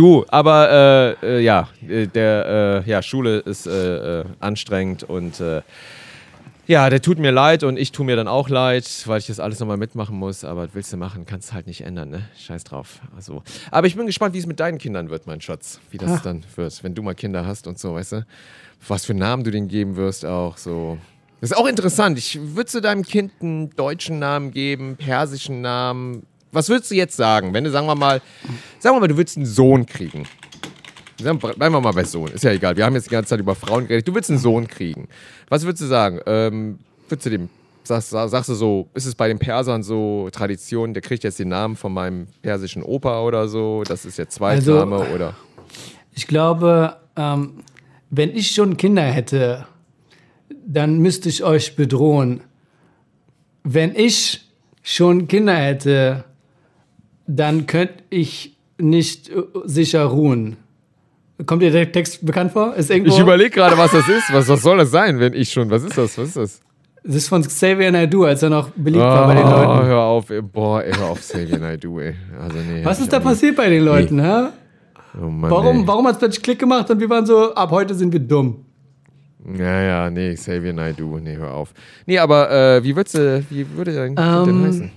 Schule ist anstrengend und der tut mir leid und ich tue mir dann auch leid, weil ich das alles nochmal mitmachen muss. Aber was willst du machen? Kannst halt nicht ändern, ne? Scheiß drauf. Also, aber ich bin gespannt, wie es mit deinen Kindern wird, mein Schatz. Wie das dann wird, wenn du mal Kinder hast und so, weißt du? Was für Namen du denen geben wirst auch so. Das ist auch interessant. Ich würde zu deinem Kind einen deutschen Namen geben, persischen Namen. Was würdest du jetzt sagen, wenn du, sagen wir mal, du würdest einen Sohn kriegen? Bleiben wir mal bei Sohn, ist ja egal. Wir haben jetzt die ganze Zeit über Frauen geredet. Du willst einen Sohn kriegen. Was würdest du sagen? Sagst du so, ist es bei den Persern so Tradition, der kriegt jetzt den Namen von meinem persischen Opa oder so? Das ist der Zweitname, oder? Ich glaube, wenn ich schon Kinder hätte, dann müsste ich euch bedrohen. Wenn ich schon Kinder hätte, dann könnte ich nicht sicher ruhen. Kommt dir der Text bekannt vor? Ich überlege gerade, was das ist. Was soll das sein, wenn ich schon? Was ist das? Das ist von Xavier Naidoo, als er noch beliebt war bei den Leuten. Hör auf, hör auf, Xavier Naidoo, ey. Also, nee, was ist da passiert bei den Leuten, hä? Oh Mann, warum hat es plötzlich Klick gemacht und wir waren so, ab heute sind wir dumm? Ja, nee, Xavier Naidoo, nee, hör auf. Nee, aber wie würde dein Kind denn heißen?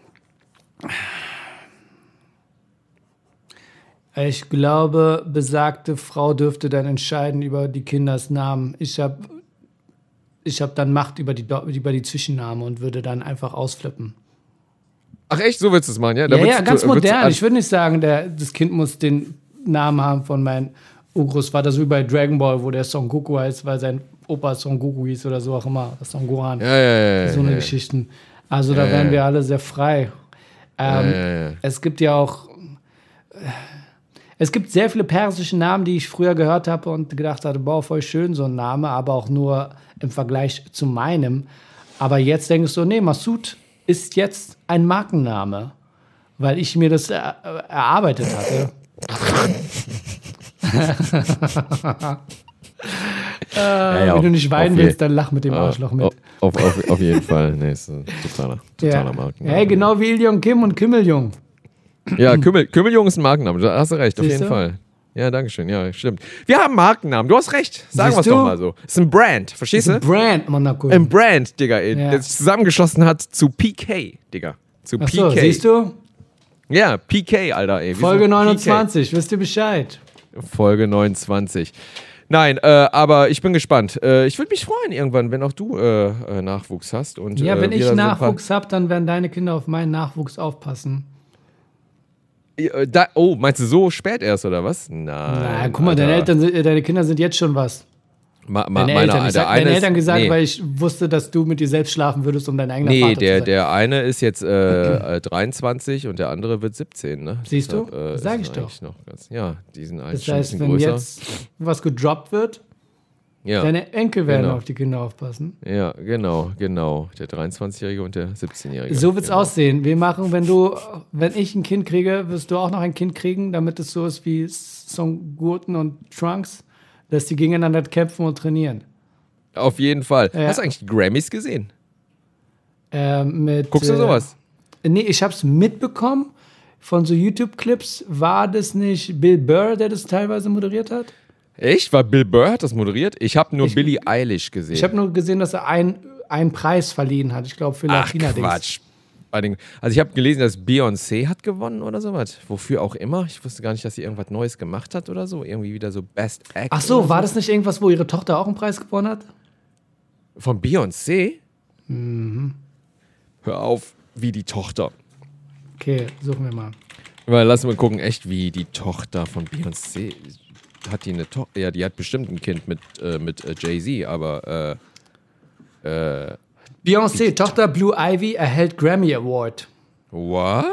Ich glaube, besagte Frau dürfte dann entscheiden über die Kindersnamen. Ich hab dann Macht über die Zwischennamen und würde dann einfach ausflippen. Ach echt, so willst du es machen, ja? Ganz modern. Ich würde nicht sagen, das Kind muss den Namen haben von meinem Urgroßvater, so wie bei Dragon Ball, wo der Son Goku heißt, weil sein Opa Son Goku hieß oder so auch immer. Son Gohan. Ja. So eine Geschichten. Also da wären wir alle sehr frei. Es gibt ja auch... Es gibt sehr viele persische Namen, die ich früher gehört habe und gedacht hatte, boah, voll schön so ein Name, aber auch nur im Vergleich zu meinem. Aber jetzt denke ich so, nee, Massoud ist jetzt ein Markenname, weil ich mir das erarbeitet hatte. Wenn du nicht weinen willst, dann lach mit dem Arschloch mit. Auf jeden Fall. Nee, ist ein totaler Markenname. Hey, genau wie Iljong Kim und Kimmeljung. Ja, Kümmeljung ist ein Markenname, da hast du recht, auf jeden Fall. Ja, danke schön, ja, stimmt. Wir haben Markennamen, du hast recht, sagen wir es doch mal so. Es ist ein Brand, verstehst du? Ein Brand, Monaco. Ein Brand, Digga, der sich zusammengeschossen hat zu PK, Digga. Zu PK. So, siehst du? Ja, PK, Alter, ey. Folge 29, PK. Wisst ihr Bescheid? Folge 29. Nein, aber ich bin gespannt. Ich würde mich freuen irgendwann, wenn auch du Nachwuchs hast. Und, ja, wenn ich Nachwuchs habe, dann werden deine Kinder auf meinen Nachwuchs aufpassen. Meinst du so spät erst, oder was? Nein, guck mal, deine Kinder sind jetzt schon was. Deine Eltern gesagt, weil ich wusste, dass du mit dir selbst schlafen würdest, um dein eigener Vater zu sein. Der eine ist jetzt 23 und der andere wird 17. Ne? Siehst du? Sag ich doch. Die sind das heißt, wenn größer. Jetzt was gedroppt wird, deine Enkel werden auf die Kinder aufpassen. Ja, genau. Der 23-Jährige und der 17-Jährige. So wird's aussehen. Wir machen, wenn ich ein Kind kriege, wirst du auch noch ein Kind kriegen, damit es so ist wie Son Goten und Trunks, dass die gegeneinander kämpfen und trainieren. Auf jeden Fall. Hast du eigentlich die Grammys gesehen? Guckst du sowas? Nee, ich hab's mitbekommen von so YouTube-Clips. War das nicht Bill Burr, der das teilweise moderiert hat? Echt? War Bill Burr hat das moderiert? Ich habe nur Billie Eilish gesehen. Ich habe nur gesehen, dass er einen Preis verliehen hat. Ich glaube für Latina-Dings. Quatsch. Also ich habe gelesen, dass Beyoncé hat gewonnen oder sowas. Wofür auch immer. Ich wusste gar nicht, dass sie irgendwas Neues gemacht hat oder so. Irgendwie wieder so Best Act. Ach so, war das nicht irgendwas, wo ihre Tochter auch einen Preis gewonnen hat? Von Beyoncé? Mhm. Hör auf, wie die Tochter. Okay, suchen wir mal. Lass mal gucken, echt wie die Tochter von Beyoncé. Hat die eine Tochter? Ja, die hat bestimmt ein Kind mit Jay-Z, aber Beyoncé, Tochter Blue Ivy, erhält Grammy Award. What?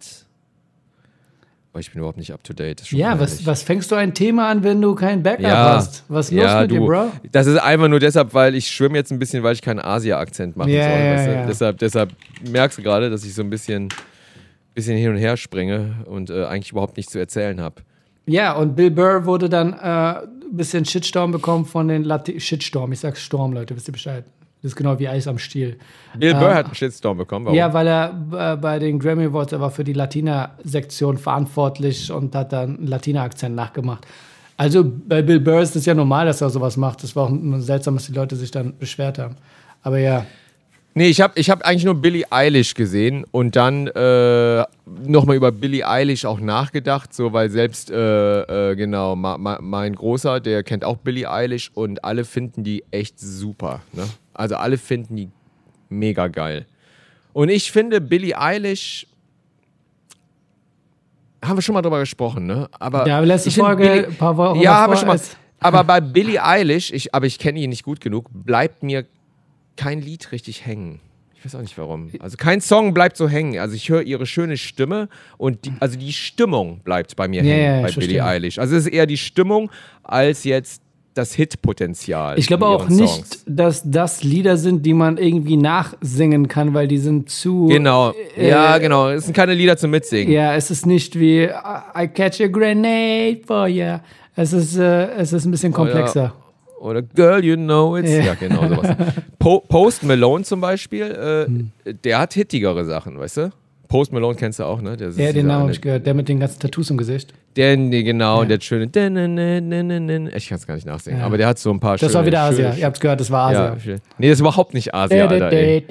Oh, ich bin überhaupt nicht up to date. Ja, was fängst du ein Thema an, wenn du kein Backup hast? Was ist los mit dir, Bro? Das ist einfach nur deshalb, weil ich schwimme jetzt ein bisschen, weil ich keinen Asia-Akzent machen soll. Weißt du? Deshalb merkst du gerade, dass ich so ein bisschen hin und her springe und eigentlich überhaupt nichts zu erzählen habe. Ja, und Bill Burr wurde dann ein bisschen Shitstorm bekommen von den Shitstorm, ich sag Storm, Leute, wisst ihr Bescheid. Das ist genau wie Eis am Stiel. Bill Burr hat einen Shitstorm bekommen, warum? Ja, weil er bei den Grammy Awards, er war für die Latina-Sektion verantwortlich und hat dann einen Latina-Akzent nachgemacht. Also bei Bill Burr ist es ja normal, dass er sowas macht. Das war auch nur seltsam, dass die Leute sich dann beschwert haben. Aber ja. Nee, ich hab eigentlich nur Billie Eilish gesehen und dann nochmal über Billie Eilish auch nachgedacht, so, weil selbst, genau, mein Großer, der kennt auch Billie Eilish und alle finden die echt super, ne? Also alle finden die mega geil. Und ich finde, Billie Eilish, haben wir schon mal drüber gesprochen, ne? Aber ja, letzte Folge, ein paar Wochen. Ja, haben wir schon mal. Aber bei Billie Eilish, ich kenne ihn nicht gut genug, bleibt mir kein Lied richtig hängen. Ich weiß auch nicht warum. Also kein Song bleibt so hängen. Also ich höre ihre schöne Stimme und die Stimmung bleibt bei mir hängen bei Billie Eilish. Also es ist eher die Stimmung als jetzt das Hitpotenzial. Ich glaube auch nicht, dass das Lieder sind, die man irgendwie nachsingen kann, weil die sind zu... Genau, genau. Es sind keine Lieder zum Mitsingen. Ja, es ist nicht wie I catch a grenade for you. Es ist ein bisschen komplexer. Oder Girl, you know it's. Ja, genau sowas. Post Malone zum Beispiel, der hat hittigere Sachen, weißt du? Post Malone kennst du auch, ne? Den Namen habe ich gehört. Der mit den ganzen Tattoos im Gesicht. Der schöne. Ich kann es gar nicht nachsingen, aber der hat so ein paar schöne. Das war wieder Asia. Ihr habt es gehört, das war Asia. Ja, nee, das ist überhaupt nicht Asia, Alter. Nee.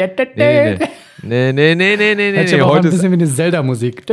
Ich habe auch ein bisschen wie eine Zelda-Musik.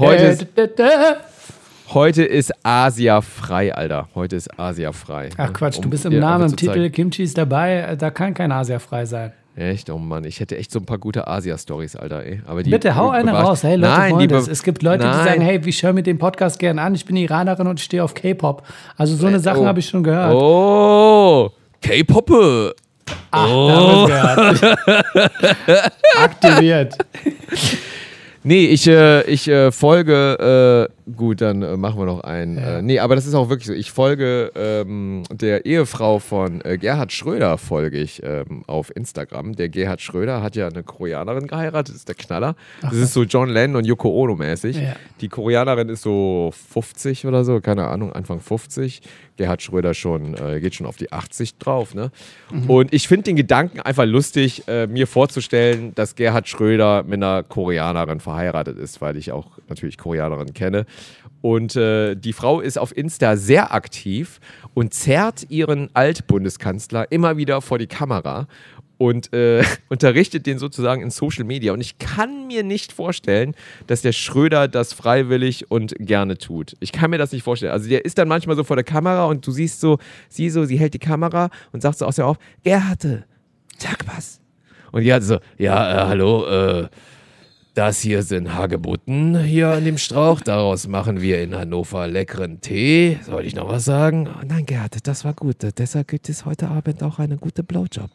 Heute ist Asia frei, Alter. Heute ist Asia frei. Ach Quatsch, du bist im Namen, im Titel, Kimchi ist dabei. Da kann kein Asia frei sein. Echt? Oh Mann, ich hätte echt so ein paar gute Asia-Stories, Alter, ey. Aber bitte, hau eine raus. Hey, Leute, es gibt Leute, die sagen, hey, ich höre mir den Podcast gerne an. Ich bin Iranerin und stehe auf K-Pop. Also so eine Sachen habe ich schon gehört. Oh, K-Pop. Ach, da haben wir gehört. Aktiviert. Nee, ich folge, gut, dann machen wir noch einen. Ja. Nee, aber das ist auch wirklich so. Ich folge der Ehefrau von Gerhard Schröder, folge ich auf Instagram. Der Gerhard Schröder hat ja eine Koreanerin geheiratet, das ist der Knaller. Das ist so John Lennon und Yoko Ono mäßig. Ja. Die Koreanerin ist so 50 oder so, keine Ahnung, Anfang 50. Gerhard Schröder geht schon auf die 80 drauf, ne? Und ich finde den Gedanken einfach lustig, mir vorzustellen, dass Gerhard Schröder mit einer Koreanerin verheiratet ist, weil ich auch natürlich Koreanerin kenne. Und die Frau ist auf Insta sehr aktiv und zerrt ihren Altbundeskanzler immer wieder vor die Kamera und unterrichtet den sozusagen in Social Media. Und ich kann mir nicht vorstellen, dass der Schröder das freiwillig und gerne tut. Ich kann mir das nicht vorstellen. Also der ist dann manchmal so vor der Kamera und du siehst so, sie hält die Kamera und sagt so aus der Auf, Gerhard, sag was. Und die hat so, ja, hallo, Das hier sind Hagebutten hier an dem Strauch. Daraus machen wir in Hannover leckeren Tee. Soll ich noch was sagen? Oh nein, Gerd, das war gut. Deshalb gibt es heute Abend auch eine gute Blowjob.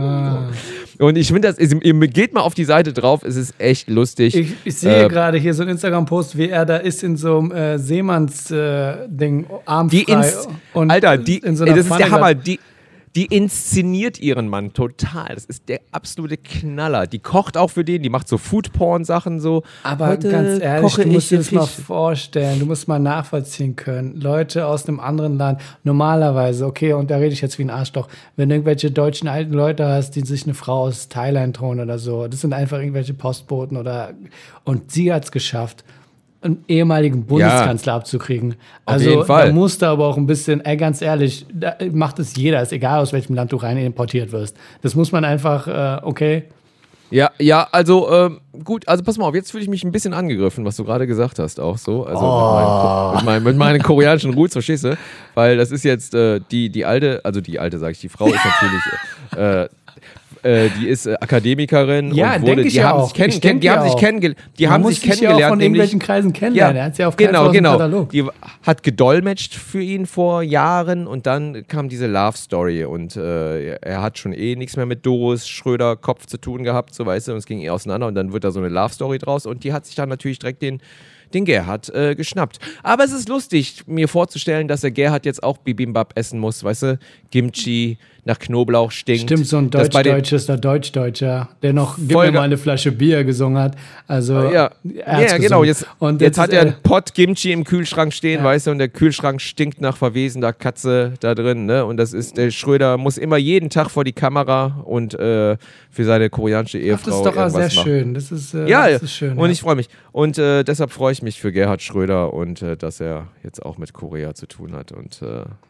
Und ich finde, ihr geht mal auf die Seite drauf. Es ist echt lustig. Ich sehe gerade hier so einen Instagram-Post, wie er da ist in so einem Seemanns-Ding, armfrei. Alter, in so einer das ist der Pfanne Hammer. Die inszeniert ihren Mann total. Das ist der absolute Knaller. Die kocht auch für den, die macht so Foodporn-Sachen so. Aber heute ganz ehrlich, koche du musst dir ich das mal vorstellen, du musst mal nachvollziehen können. Leute aus einem anderen Land, normalerweise, okay, und da rede ich jetzt wie ein Arschloch, wenn du irgendwelche deutschen alten Leute hast, die sich eine Frau aus Thailand holen oder so, das sind einfach irgendwelche Postboten und sie hat es geschafft, einen ehemaligen Bundeskanzler abzukriegen. Also jeden Fall. da musst du aber auch ein bisschen, ganz ehrlich, da macht es jeder, ist egal, aus welchem Land du rein importiert wirst. Das muss man einfach, okay. Ja, also gut, also pass mal auf, jetzt fühle ich mich ein bisschen angegriffen, was du gerade gesagt hast, auch so. Also mit meinen koreanischen Roots, verstehst du? Weil das ist jetzt die alte, sage ich, die Frau ist natürlich die ist Akademikerin ja, und wurde, die haben sich kennengelernt. Die haben sich kennengelernt von irgendwelchen Kreisen kennengelernt. Er hat sie auf keinen Fall aus dem Katalog. Die hat gedolmetscht für ihn vor Jahren und dann kam diese Love Story und er hat schon nichts mehr mit Doris Schröder Kopf zu tun gehabt, so weißt du, und es ging auseinander und dann wird da so eine Love Story draus und die hat sich dann natürlich direkt den Gerhard geschnappt. Aber es ist lustig, mir vorzustellen, dass der Gerhard jetzt auch Bibimbap essen muss, weißt du? Kimchi nach Knoblauch stinkt. Stimmt, so ein Deutsch-Deutscher, der noch Gib mir mal eine Flasche Bier gesungen hat. Also, ja genau. Jetzt hat er einen Pott Kimchi im Kühlschrank stehen, weißt du, und der Kühlschrank stinkt nach verwesener Katze da drin, ne? Und das ist, der Schröder muss immer jeden Tag vor die Kamera und für seine koreanische Ehefrau das ist doch irgendwas sehr machen. Schön. Das ist schön. Und ich freue mich. Und deshalb freue ich mich für Gerhard Schröder und dass er jetzt auch mit Korea zu tun hat. Und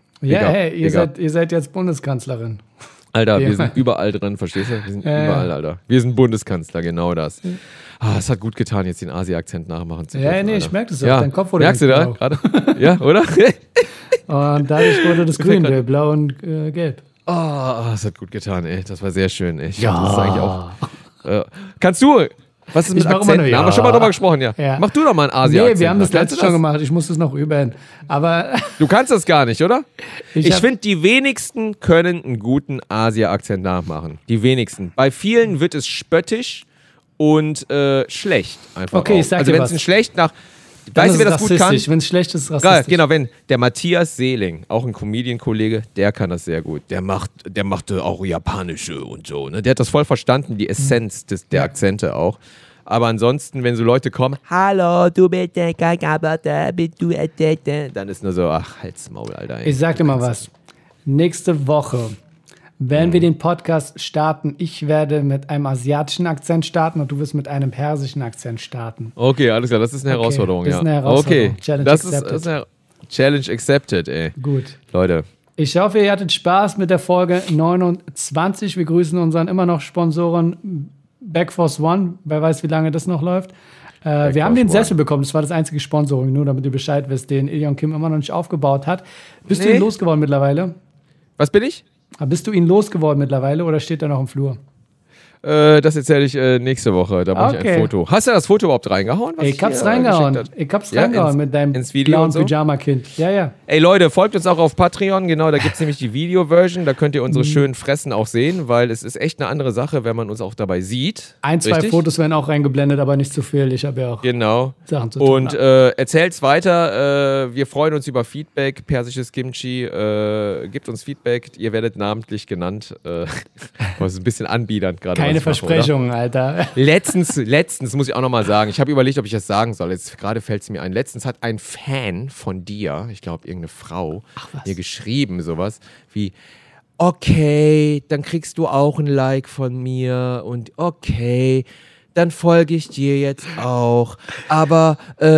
ihr seid jetzt Bundeskanzlerin. Alter, wir sind überall drin, verstehst du? Wir sind überall, Alter. Wir sind Bundeskanzler, genau das. Es hat gut getan, jetzt den Asi-Akzent nachmachen zu können. Ja, ich merke das auch. Dein Kopf wurde merkst du da gerade? Ja, oder? Und dadurch wurde das grün, blau und gelb. Es hat gut getan, ey. Das war sehr schön, ey. Das ist eigentlich auch. Kannst du... Was ist mit Akzenten? Haben wir schon mal drüber gesprochen, ja. Mach du doch mal einen Asi-Akzent. Nee, wir haben das letztes schon gemacht. Ich muss das noch üben. Aber du kannst das gar nicht, oder? Ich finde, die wenigsten können einen guten Asi-Akzent nachmachen. Die wenigsten. Bei vielen wird es spöttisch und schlecht einfach. Okay, ich sag dir was. Also wenn es schlecht nach... Weißt du, wer das gut kann? Wenn es schlecht ist, rassistisch. Genau, wenn der Matthias Seeling, auch ein Comedian-Kollege, der kann das sehr gut. Der macht auch japanische und so. Ne? Der hat das voll verstanden, die Essenz der Akzente auch. Aber ansonsten, wenn so Leute kommen, hallo, du bist der Kakaboter, bist du dann ist nur so, ach, halt's Maul, Alter. Ich sag dir mal was. Nächste Woche werden wir den Podcast starten. Ich werde mit einem asiatischen Akzent starten und du wirst mit einem persischen Akzent starten. Okay, alles klar, das ist eine Herausforderung, das ist eine Herausforderung. Okay, Challenge accepted. Challenge accepted, ey. Gut. Leute. Ich hoffe, ihr hattet Spaß mit der Folge 29. Wir grüßen unseren immer noch Sponsoren Backforce One. Wer weiß, wie lange das noch läuft. Wir haben den Sessel bekommen. Das war das einzige Sponsoring, nur damit ihr Bescheid wisst, den Ilion Kim immer noch nicht aufgebaut hat. Bist du ihn losgeworden mittlerweile? Was bin ich? Bist du ihn losgeworden mittlerweile oder steht er noch im Flur? Das erzähle ich nächste Woche. Da mache ich ein Foto. Hast du das Foto überhaupt reingehauen? Ich hab's reingehauen. Mit deinem blauen Pyjama-Kind. Ja. Ey Leute, folgt uns auch auf Patreon. Genau, da gibt es nämlich die Video-Version. Da könnt ihr unsere schönen Fressen auch sehen, weil es ist echt eine andere Sache, wenn man uns auch dabei sieht. 2 Fotos werden auch reingeblendet, aber nicht zu viel. Ich habe ja auch Sachen zu tun. Und erzählt's weiter. Wir freuen uns über Feedback. Persisches Kimchi. Gebt uns Feedback. Ihr werdet namentlich genannt. Das ist ein bisschen anbiedernd gerade. Keine Versprechungen, Alter. Letztens muss ich auch nochmal sagen, ich habe überlegt, ob ich das sagen soll. Jetzt gerade fällt es mir ein. Letztens hat ein Fan von dir, ich glaube irgendeine Frau, mir geschrieben, sowas wie, okay, dann kriegst du auch ein Like von mir und okay, dann folge ich dir jetzt auch. Aber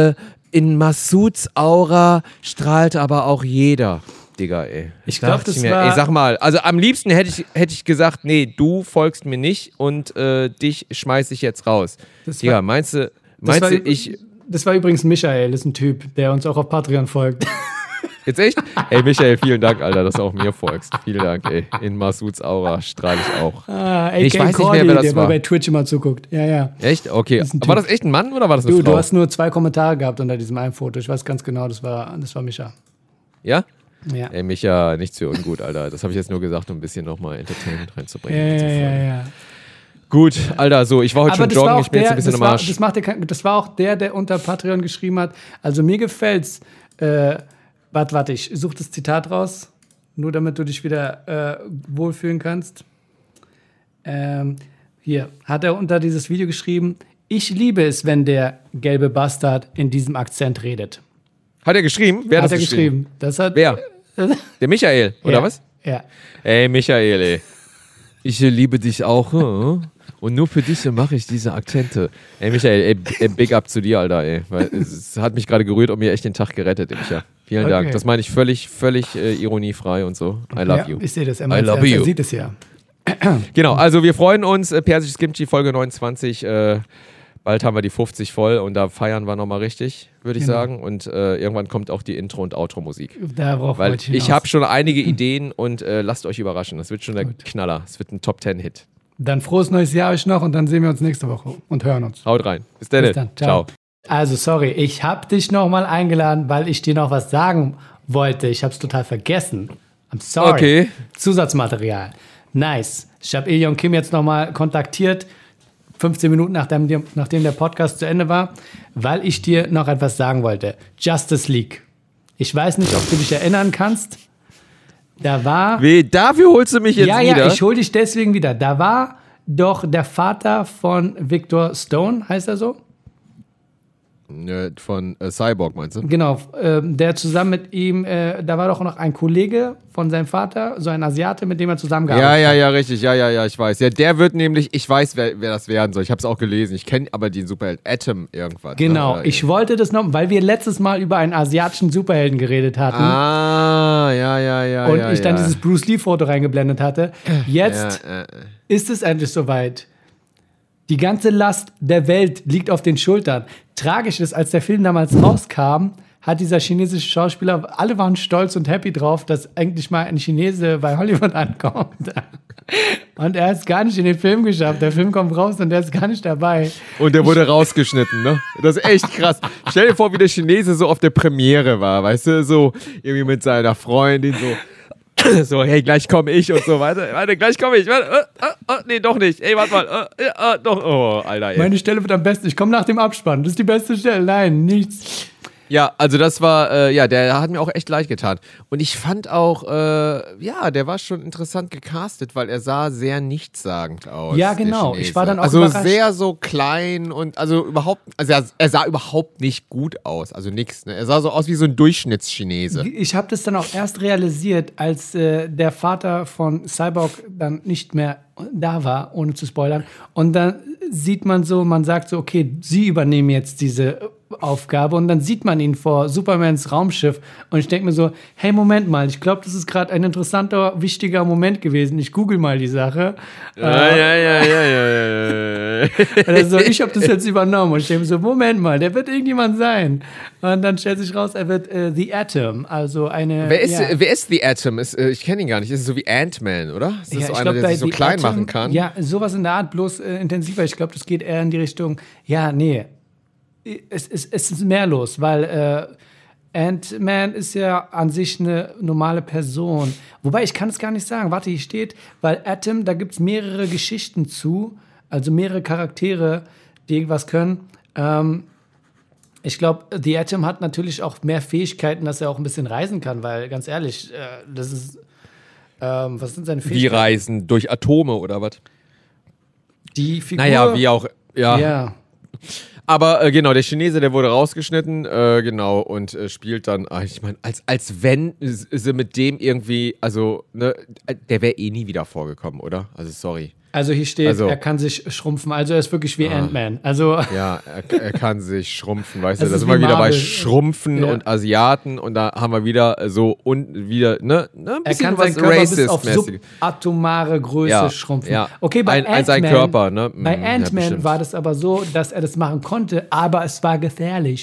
in Masuds Aura strahlt aber auch jeder. Digga, ey. Ich glaube, das war... Ey, sag mal, also am liebsten hätte ich gesagt, nee, du folgst mir nicht und dich schmeiß ich jetzt raus. Digga, meinst du, ich... Das war übrigens Michael, das ist ein Typ, der uns auch auf Patreon folgt. Jetzt echt? Ey, Michael, vielen Dank, Alter, dass du auch mir folgst. Vielen Dank, ey. In Masuds Aura strahle ich auch. Ich weiß nicht mehr, wer das der war. bei Twitch immer zuguckt. Ja. Echt? Okay. War das echt ein Mann oder war das eine Frau? Du hast nur 2 Kommentare gehabt unter diesem einen Foto. Ich weiß ganz genau, das war Micha. Ja? Ja. Ey, Micha, nicht zu ungut, Alter. Das habe ich jetzt nur gesagt, um ein bisschen nochmal Entertainment reinzubringen. Ja. Gut, Alter, so, ich war heute schon joggen, ich bin jetzt ein bisschen am Arsch. Das war auch der unter Patreon geschrieben hat. Also mir gefällt's. Warte, ich suche das Zitat raus, nur damit du dich wieder wohlfühlen kannst. Hier hat er unter dieses Video geschrieben: Ich liebe es, wenn der gelbe Bastard in diesem Akzent redet. Hat er geschrieben? Wer hat das geschrieben? Das hat Wer? Der Michael, oder was? Ja. Ey, Michael, ey. Ich liebe dich auch. Und nur für dich mache ich diese Akzente. Ey, Michael, ey, big up zu dir, Alter, ey. Weil es hat mich gerade gerührt und mir echt den Tag gerettet, ey, Michael. Vielen Dank. Das meine ich völlig ironiefrei und so. I love you. Ich sehe das. Er sieht es ja. Genau, also wir freuen uns. Persisches Kimchi, Folge 29. Bald haben wir die 50 voll und da feiern wir nochmal richtig, würde ich sagen. Und irgendwann kommt auch die Intro- und Outro-Musik. Weil ich habe schon einige Ideen und lasst euch überraschen. Das wird schon der Knaller. Es wird ein Top-10-Hit. Dann frohes neues Jahr euch noch und dann sehen wir uns nächste Woche und hören uns. Haut rein. Bis dann. Ciao. Also sorry, ich habe dich nochmal eingeladen, weil ich dir noch was sagen wollte. Ich habe es total vergessen. I'm sorry. Okay. Zusatzmaterial. Nice. Ich habe Ilja und Kim jetzt nochmal kontaktiert, 15 Minuten nachdem der Podcast zu Ende war, weil ich dir noch etwas sagen wollte. Justice League. Ich weiß nicht, ob du dich erinnern kannst. Da war... Dafür holst du mich jetzt wieder? Ja, ich hol dich deswegen wieder. Da war doch der Vater von Victor Stone, heißt er so? Von Cyborg, meinst du? Genau, der zusammen mit ihm, da war doch noch ein Kollege von seinem Vater, so ein Asiate, mit dem er zusammengearbeitet hat. Ja, richtig, ja, ich weiß. Ja, der wird nämlich, ich weiß, wer das werden soll. Ich habe es auch gelesen. Ich kenne aber den Superheld Atom irgendwas. Genau, ich wollte das noch, weil wir letztes Mal über einen asiatischen Superhelden geredet hatten. Ja. Und ich dann dieses Bruce Lee-Foto reingeblendet hatte. Jetzt ist es endlich soweit. Die ganze Last der Welt liegt auf den Schultern. Tragisch ist, als der Film damals rauskam, hat dieser chinesische Schauspieler, alle waren stolz und happy drauf, dass eigentlich mal ein Chinese bei Hollywood ankommt. Und er hat es gar nicht in den Film geschafft. Der Film kommt raus und er ist gar nicht dabei. Und der wurde rausgeschnitten, ne? Das ist echt krass. Stell dir vor, wie der Chinese so auf der Premiere war, weißt du? So irgendwie mit seiner Freundin so... So, hey, gleich komme ich und so weiter. Warte, gleich komme ich. Nee, doch nicht. Ey, warte mal. Doch. Oh, Alter. Ey. Meine Stelle wird am besten. Ich komme nach dem Abspann. Das ist die beste Stelle. Nein, nichts. Ja, also das war, der hat mir auch echt leid getan. Und ich fand auch, der war schon interessant gecastet, weil er sah sehr nichtssagend aus. Ja, genau. Ich war dann auch überrascht. Also sehr so klein und er sah überhaupt nicht gut aus. Also nix, ne? Er sah so aus wie so ein Durchschnittschinese. Ich habe das dann auch erst realisiert, als der Vater von Cyborg dann nicht mehr da war, ohne zu spoilern. Und dann sieht man so, man sagt so, okay, sie übernehmen jetzt diese Aufgabe und dann sieht man ihn vor Supermans Raumschiff und ich denke mir so, hey, Moment mal, ich glaube, das ist gerade ein interessanter, wichtiger Moment gewesen. Ich google mal die Sache. Ja. Also ich habe das jetzt übernommen und ich denke mir so, Moment mal, der wird irgendjemand sein. Und dann stellt sich raus, er wird The Atom, also eine... Wer ist The Atom? Ich kenne ihn gar nicht. Ist es so wie Ant-Man, oder? Ist das so einer, der sich so klein machen kann? Ja, sowas in der Art, bloß intensiver. Ich glaube, das geht eher in die Richtung, es ist mehr los, weil Ant-Man ist ja an sich eine normale Person. Wobei, ich kann es gar nicht sagen. Warte, hier steht, weil Atom, da gibt es mehrere Geschichten zu, also mehrere Charaktere, die irgendwas können. Ich glaube, The Atom hat natürlich auch mehr Fähigkeiten, dass er auch ein bisschen reisen kann, weil, ganz ehrlich, das ist, was sind seine Fähigkeiten? Wie reisen? Durch Atome oder was? Die Figur... Naja, wie auch, ja. Aber genau, der Chinese, der wurde rausgeschnitten, und spielt dann, ich meine, als wenn sie mit dem irgendwie, also, ne, der wäre eh nie wieder vorgekommen, oder? Also, sorry. Also hier steht, er kann sich schrumpfen, also er ist wirklich wie Ant-Man. Also ja, er kann sich schrumpfen, weißt du, da sind wir wieder bei Schrumpfen und Asiaten und da haben wir wieder so und wieder, ne, ein bisschen er kann was seinen Körper bis auf Racist-mäßig. subatomare Größe schrumpfen. Ja. Okay, bei Ant-Man, sein Körper, ne? Bei Ant-Man war das aber so, dass er das machen konnte, aber es war gefährlich.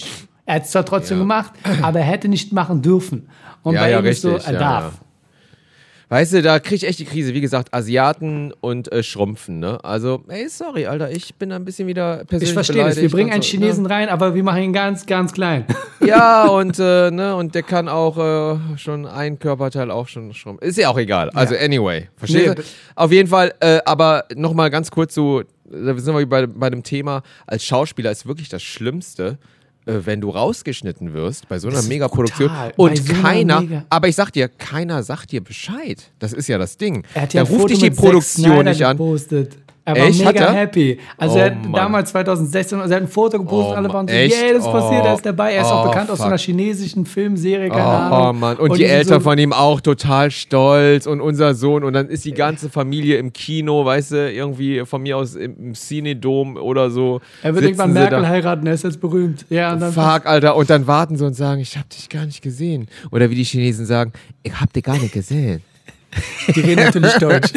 Er hat es zwar trotzdem gemacht, aber er hätte nicht machen dürfen. Und bei ihm ist so, er darf. Ja. Weißt du, da kriege ich echt die Krise. Wie gesagt, Asiaten und Schrumpfen, ne? Also, ey, sorry, Alter, ich bin da ein bisschen wieder persönlich Ich verstehe das. Wir bringen einen Chinesen rein, aber wir machen ihn ganz, ganz klein. Ja, und der kann auch schon ein Körperteil auch schon schrumpfen. Ist ja auch egal. Also, anyway. Verstehst du? Auf jeden Fall, aber nochmal ganz kurz so, da sind wir bei dem Thema, als Schauspieler ist wirklich das Schlimmste, wenn du rausgeschnitten wirst bei so einer Megaproduktion und so aber ich sag dir, keiner sagt dir Bescheid. Das ist ja das Ding. Er hat ja da ruft dich die Produktion nicht an. Gepostet. Er war mega happy. Also er hat damals 2016, er hat ein Foto gepostet, alle waren so, das passiert, er ist dabei. Er ist auch bekannt aus so einer chinesischen Filmserie, keine Ahnung. Oh Mann, und die Eltern von ihm auch total stolz und unser Sohn und dann ist die ganze Familie im Kino, weißt du, irgendwie von mir aus im Cinedom oder so. Er wird irgendwann Merkel heiraten, er ist jetzt berühmt. Ja, und dann fuck, Alter, und dann warten sie und sagen, ich hab dich gar nicht gesehen. Oder wie die Chinesen sagen, ich hab dich gar nicht gesehen. Die reden natürlich Deutsch.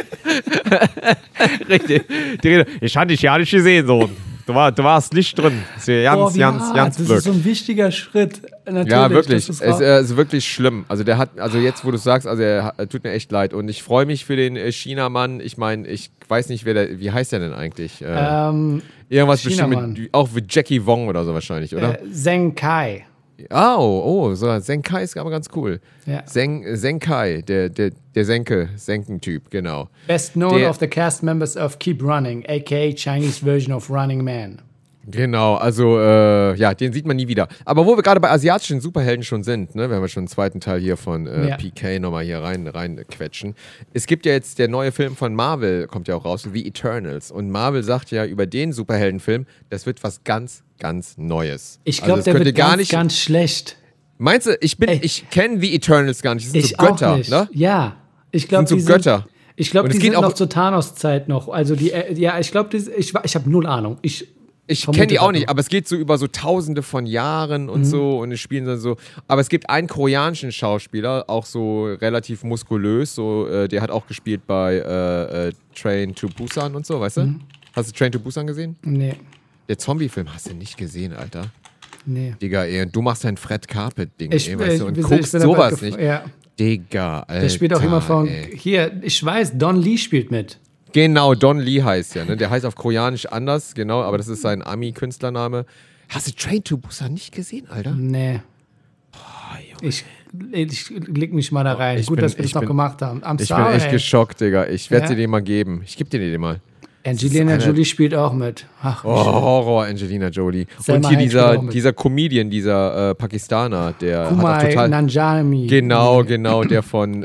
Richtig. Die reden, ich hatte dich ja nicht gesehen, Sohn. Du warst nicht drin. Das ist ganz das ist so ein wichtiger Schritt. Natürlich, ja, wirklich. Es ist wirklich schlimm. Also jetzt, wo du es sagst, also er tut mir echt leid. Und ich freue mich für den Chinamann. Ich meine, ich weiß nicht, wie heißt der denn eigentlich? Irgendwas bestimmt auch wie Jackie Wong oder so wahrscheinlich, oder? Zheng Kai. So Senkai ist aber ganz cool. Ja. Senkai, der Senken-Typ, genau. Best known of the cast members of Keep Running, aka Chinese version of Running Man. Genau, also den sieht man nie wieder. Aber wo wir gerade bei asiatischen Superhelden schon sind, ne, wenn wir schon einen zweiten Teil hier von PK nochmal hier rein quetschen. Es gibt ja jetzt der neue Film von Marvel, kommt ja auch raus, The Eternals. Und Marvel sagt ja über den Superheldenfilm, das wird was ganz, ganz Neues. Ich glaube, der wird ganz schlecht. Meinst du, ich kenne The Eternals gar nicht. Das sind so Götter, auch nicht. Ne? Ja, ich glaube, die sind so Götter. Ich glaube, die sind noch zur Thanos-Zeit noch. Also ich glaube, ich habe null Ahnung. Ich kenne die auch nicht, aber es geht so über so Tausende von Jahren und so und es spielen dann so. Aber es gibt einen koreanischen Schauspieler, auch so relativ muskulös, so der hat auch gespielt bei Train to Busan und so, weißt du? Hast du Train to Busan gesehen? Nee. Der Zombie-Film hast du nicht gesehen, Alter. Nee. Digga, du machst dein Fred Carpet-Ding, weißt du, und ich guckst sowas nicht. Ja. Digga, Alter. Der spielt auch immer von. Hier, ich weiß, Don Lee spielt mit. Genau, Don Lee heißt ja, ne? Der heißt auf Koreanisch anders, genau, aber das ist sein Ami-Künstlername. Hast du Train to Busan nicht gesehen, Alter? Nee. Ich leg mich mal da rein. Gut, dass wir das noch gemacht haben. Ich bin echt geschockt, Digga. Ich werde dir den mal geben. Ich gebe dir den mal. Angelina Jolie spielt auch mit. Ach, Horror, Angelina Jolie. Und hier dieser Comedian, dieser Pakistaner, der Kumar hat auch total... Nanjiani. Genau, der von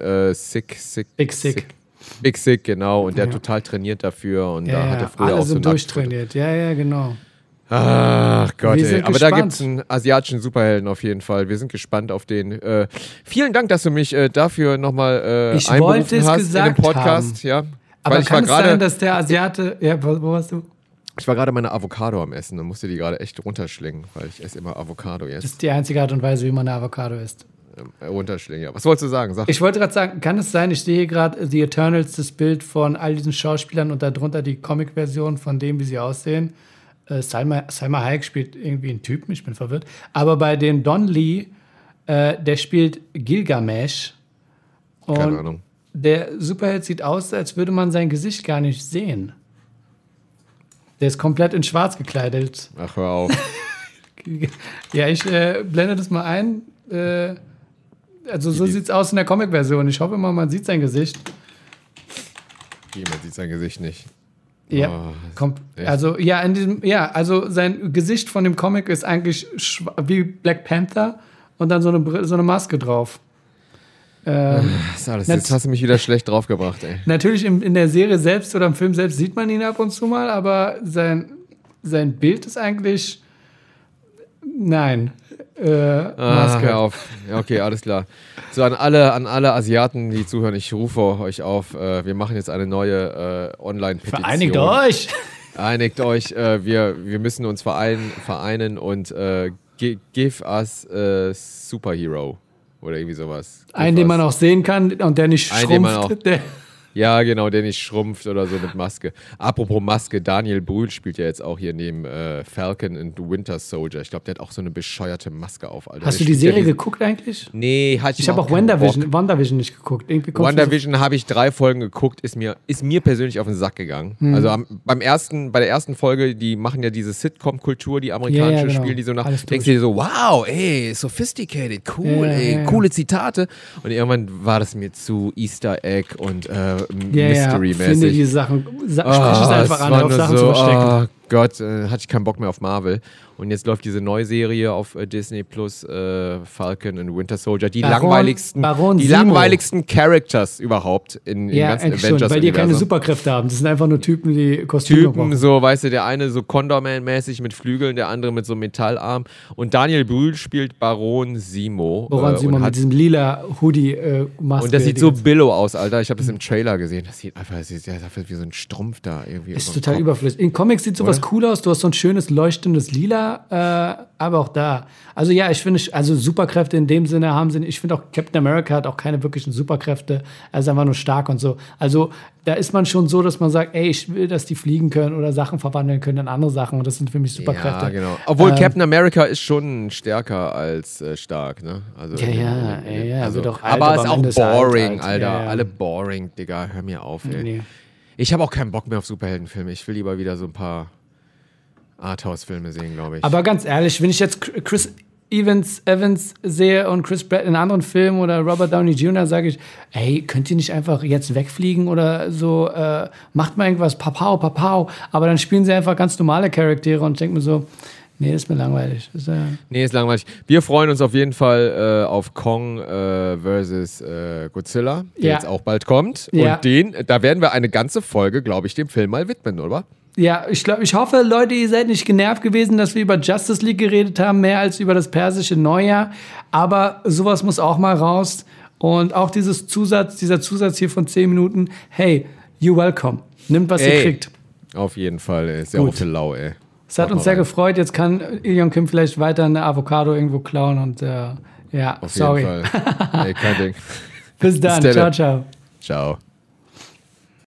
Big Sick, genau. Und der hat total trainiert dafür. Und da hat er früher alle auch so sind durchtrainiert. Ja, genau. Ach Gott, ey. Aber gespannt. Da gibt es einen asiatischen Superhelden auf jeden Fall. Wir sind gespannt auf den. Vielen Dank, dass du mich dafür nochmal einberufen hast in den Podcast. Ja. Aber kann es sein, dass der Asiate... Ja, wo warst du? Ich war gerade meine Avocado am Essen und musste die gerade echt runterschlingen, weil ich esse immer Avocado jetzt. Das ist die einzige Art und Weise, wie man eine Avocado isst. Runterschlingen, ja. Was wolltest du sagen? Sag. Ich wollte gerade sagen, kann es sein, ich sehe hier gerade The Eternals, das Bild von all diesen Schauspielern und darunter die Comic-Version von dem, wie sie aussehen. Salma Hayek spielt irgendwie einen Typen, ich bin verwirrt. Aber bei den Don Lee, der spielt Gilgamesh. Und keine Ahnung. Der Superheld sieht aus, als würde man sein Gesicht gar nicht sehen. Der ist komplett in schwarz gekleidet. Ach, hör auf. Ja, ich blende das mal ein. Also so sieht's aus in der Comic-Version. Ich hoffe mal, man sieht sein Gesicht. Man sieht sein Gesicht nicht. Ja, also sein Gesicht von dem Comic ist eigentlich wie Black Panther und dann so eine Maske drauf. Jetzt hast du mich wieder schlecht draufgebracht, ey. Natürlich in der Serie selbst oder im Film selbst sieht man ihn ab und zu mal, aber sein Bild ist eigentlich nein. Maske. Hör auf. Ja, okay, alles klar. So, an alle Asiaten, die zuhören, ich rufe euch auf, wir machen jetzt eine neue Online-Petition. Vereinigt euch! Einigt euch, wir müssen uns vereinen und give us a Superhero oder irgendwie sowas. Einen, den man auch sehen kann und der nicht schrumpft. Ja, genau, der nicht schrumpft oder so mit Maske. Apropos Maske, Daniel Brühl spielt ja jetzt auch hier neben Falcon and Winter Soldier. Ich glaube, der hat auch so eine bescheuerte Maske auf, Alter. Hast du die Serie geguckt eigentlich? Nee, ich habe auch WandaVision nicht geguckt. WandaVision habe ich 3 Folgen geguckt, ist mir persönlich auf den Sack gegangen. Also bei der ersten Folge, die machen ja diese Sitcom-Kultur, die amerikanische, genau. spielen die so nach. Denkst du dir so, wow, ey, sophisticated, cool, coole Zitate. Und irgendwann war das mir zu Easter Egg und Mystery-mäßig. Finde die Sachen, sprich es einfach an, auf Sachen zu verstecken. Oh Gott, hatte ich keinen Bock mehr auf Marvel. Und jetzt läuft diese neue Serie auf Disney Plus, Falcon and Winter Soldier. Die langweiligsten Characters überhaupt in ganzen Avengers-Universum. Weil die keine Superkräfte haben. Das sind einfach nur Typen, die Kostüme brauchen. So, weißt du, der eine so Condorman-mäßig mit Flügeln, der andere mit so einem Metallarm. Und Daniel Brühl spielt Baron Simo. Baron Simo mit diesem lila Hoodie-Maske. Und das sieht so billow aus, Alter. Ich habe das im Trailer gesehen. Das sieht einfach wie so ein Strumpf da. Irgendwie ist total überflüssig. In Comics sieht sowas cool aus. Du hast so ein schönes, leuchtendes Lila, aber auch da. Also ja, ich finde, Superkräfte in dem Sinne haben sie nicht. Ich finde auch, Captain America hat auch keine wirklichen Superkräfte. Er ist einfach nur stark und so. Also da ist man schon so, dass man sagt, ey, ich will, dass die fliegen können oder Sachen verwandeln können in andere Sachen. Und das sind für mich Superkräfte. Ja, genau. Obwohl Captain America ist schon stärker als stark, ne? Also wird auch alt, aber ist auch boring, alt. Alter. Ja. Alle boring, Digga. Hör mir auf, ey. Nee. Ich habe auch keinen Bock mehr auf Superheldenfilme. Ich will lieber wieder so ein paar Arthouse-Filme sehen, glaube ich. Aber ganz ehrlich, wenn ich jetzt Chris Evans sehe und Chris Pratt in anderen Filmen oder Robert Downey Jr., sage ich, ey, könnt ihr nicht einfach jetzt wegfliegen oder so, macht mal irgendwas, papau. Aber dann spielen sie einfach ganz normale Charaktere und ich denke mir so, nee, das ist mir langweilig. Nee, ist langweilig. Wir freuen uns auf jeden Fall auf Kong versus Godzilla, der jetzt auch bald kommt. Ja. Und da werden wir eine ganze Folge, glaube ich, dem Film mal widmen, oder? Ja, ich hoffe, Leute, ihr seid nicht genervt gewesen, dass wir über Justice League geredet haben, mehr als über das persische Neujahr. Aber sowas muss auch mal raus. Und auch dieser Zusatz hier von 10 Minuten, hey, you're welcome. Nimmt, was ihr kriegt. Auf jeden Fall, ey. Sehr auch lau, ey. Es hat uns sehr gefreut. Jetzt kann Ilion Kim vielleicht weiter eine Avocado irgendwo klauen und auf jeden Fall. Ey, kein Ding. Bis dann. Ciao, ciao. Ciao.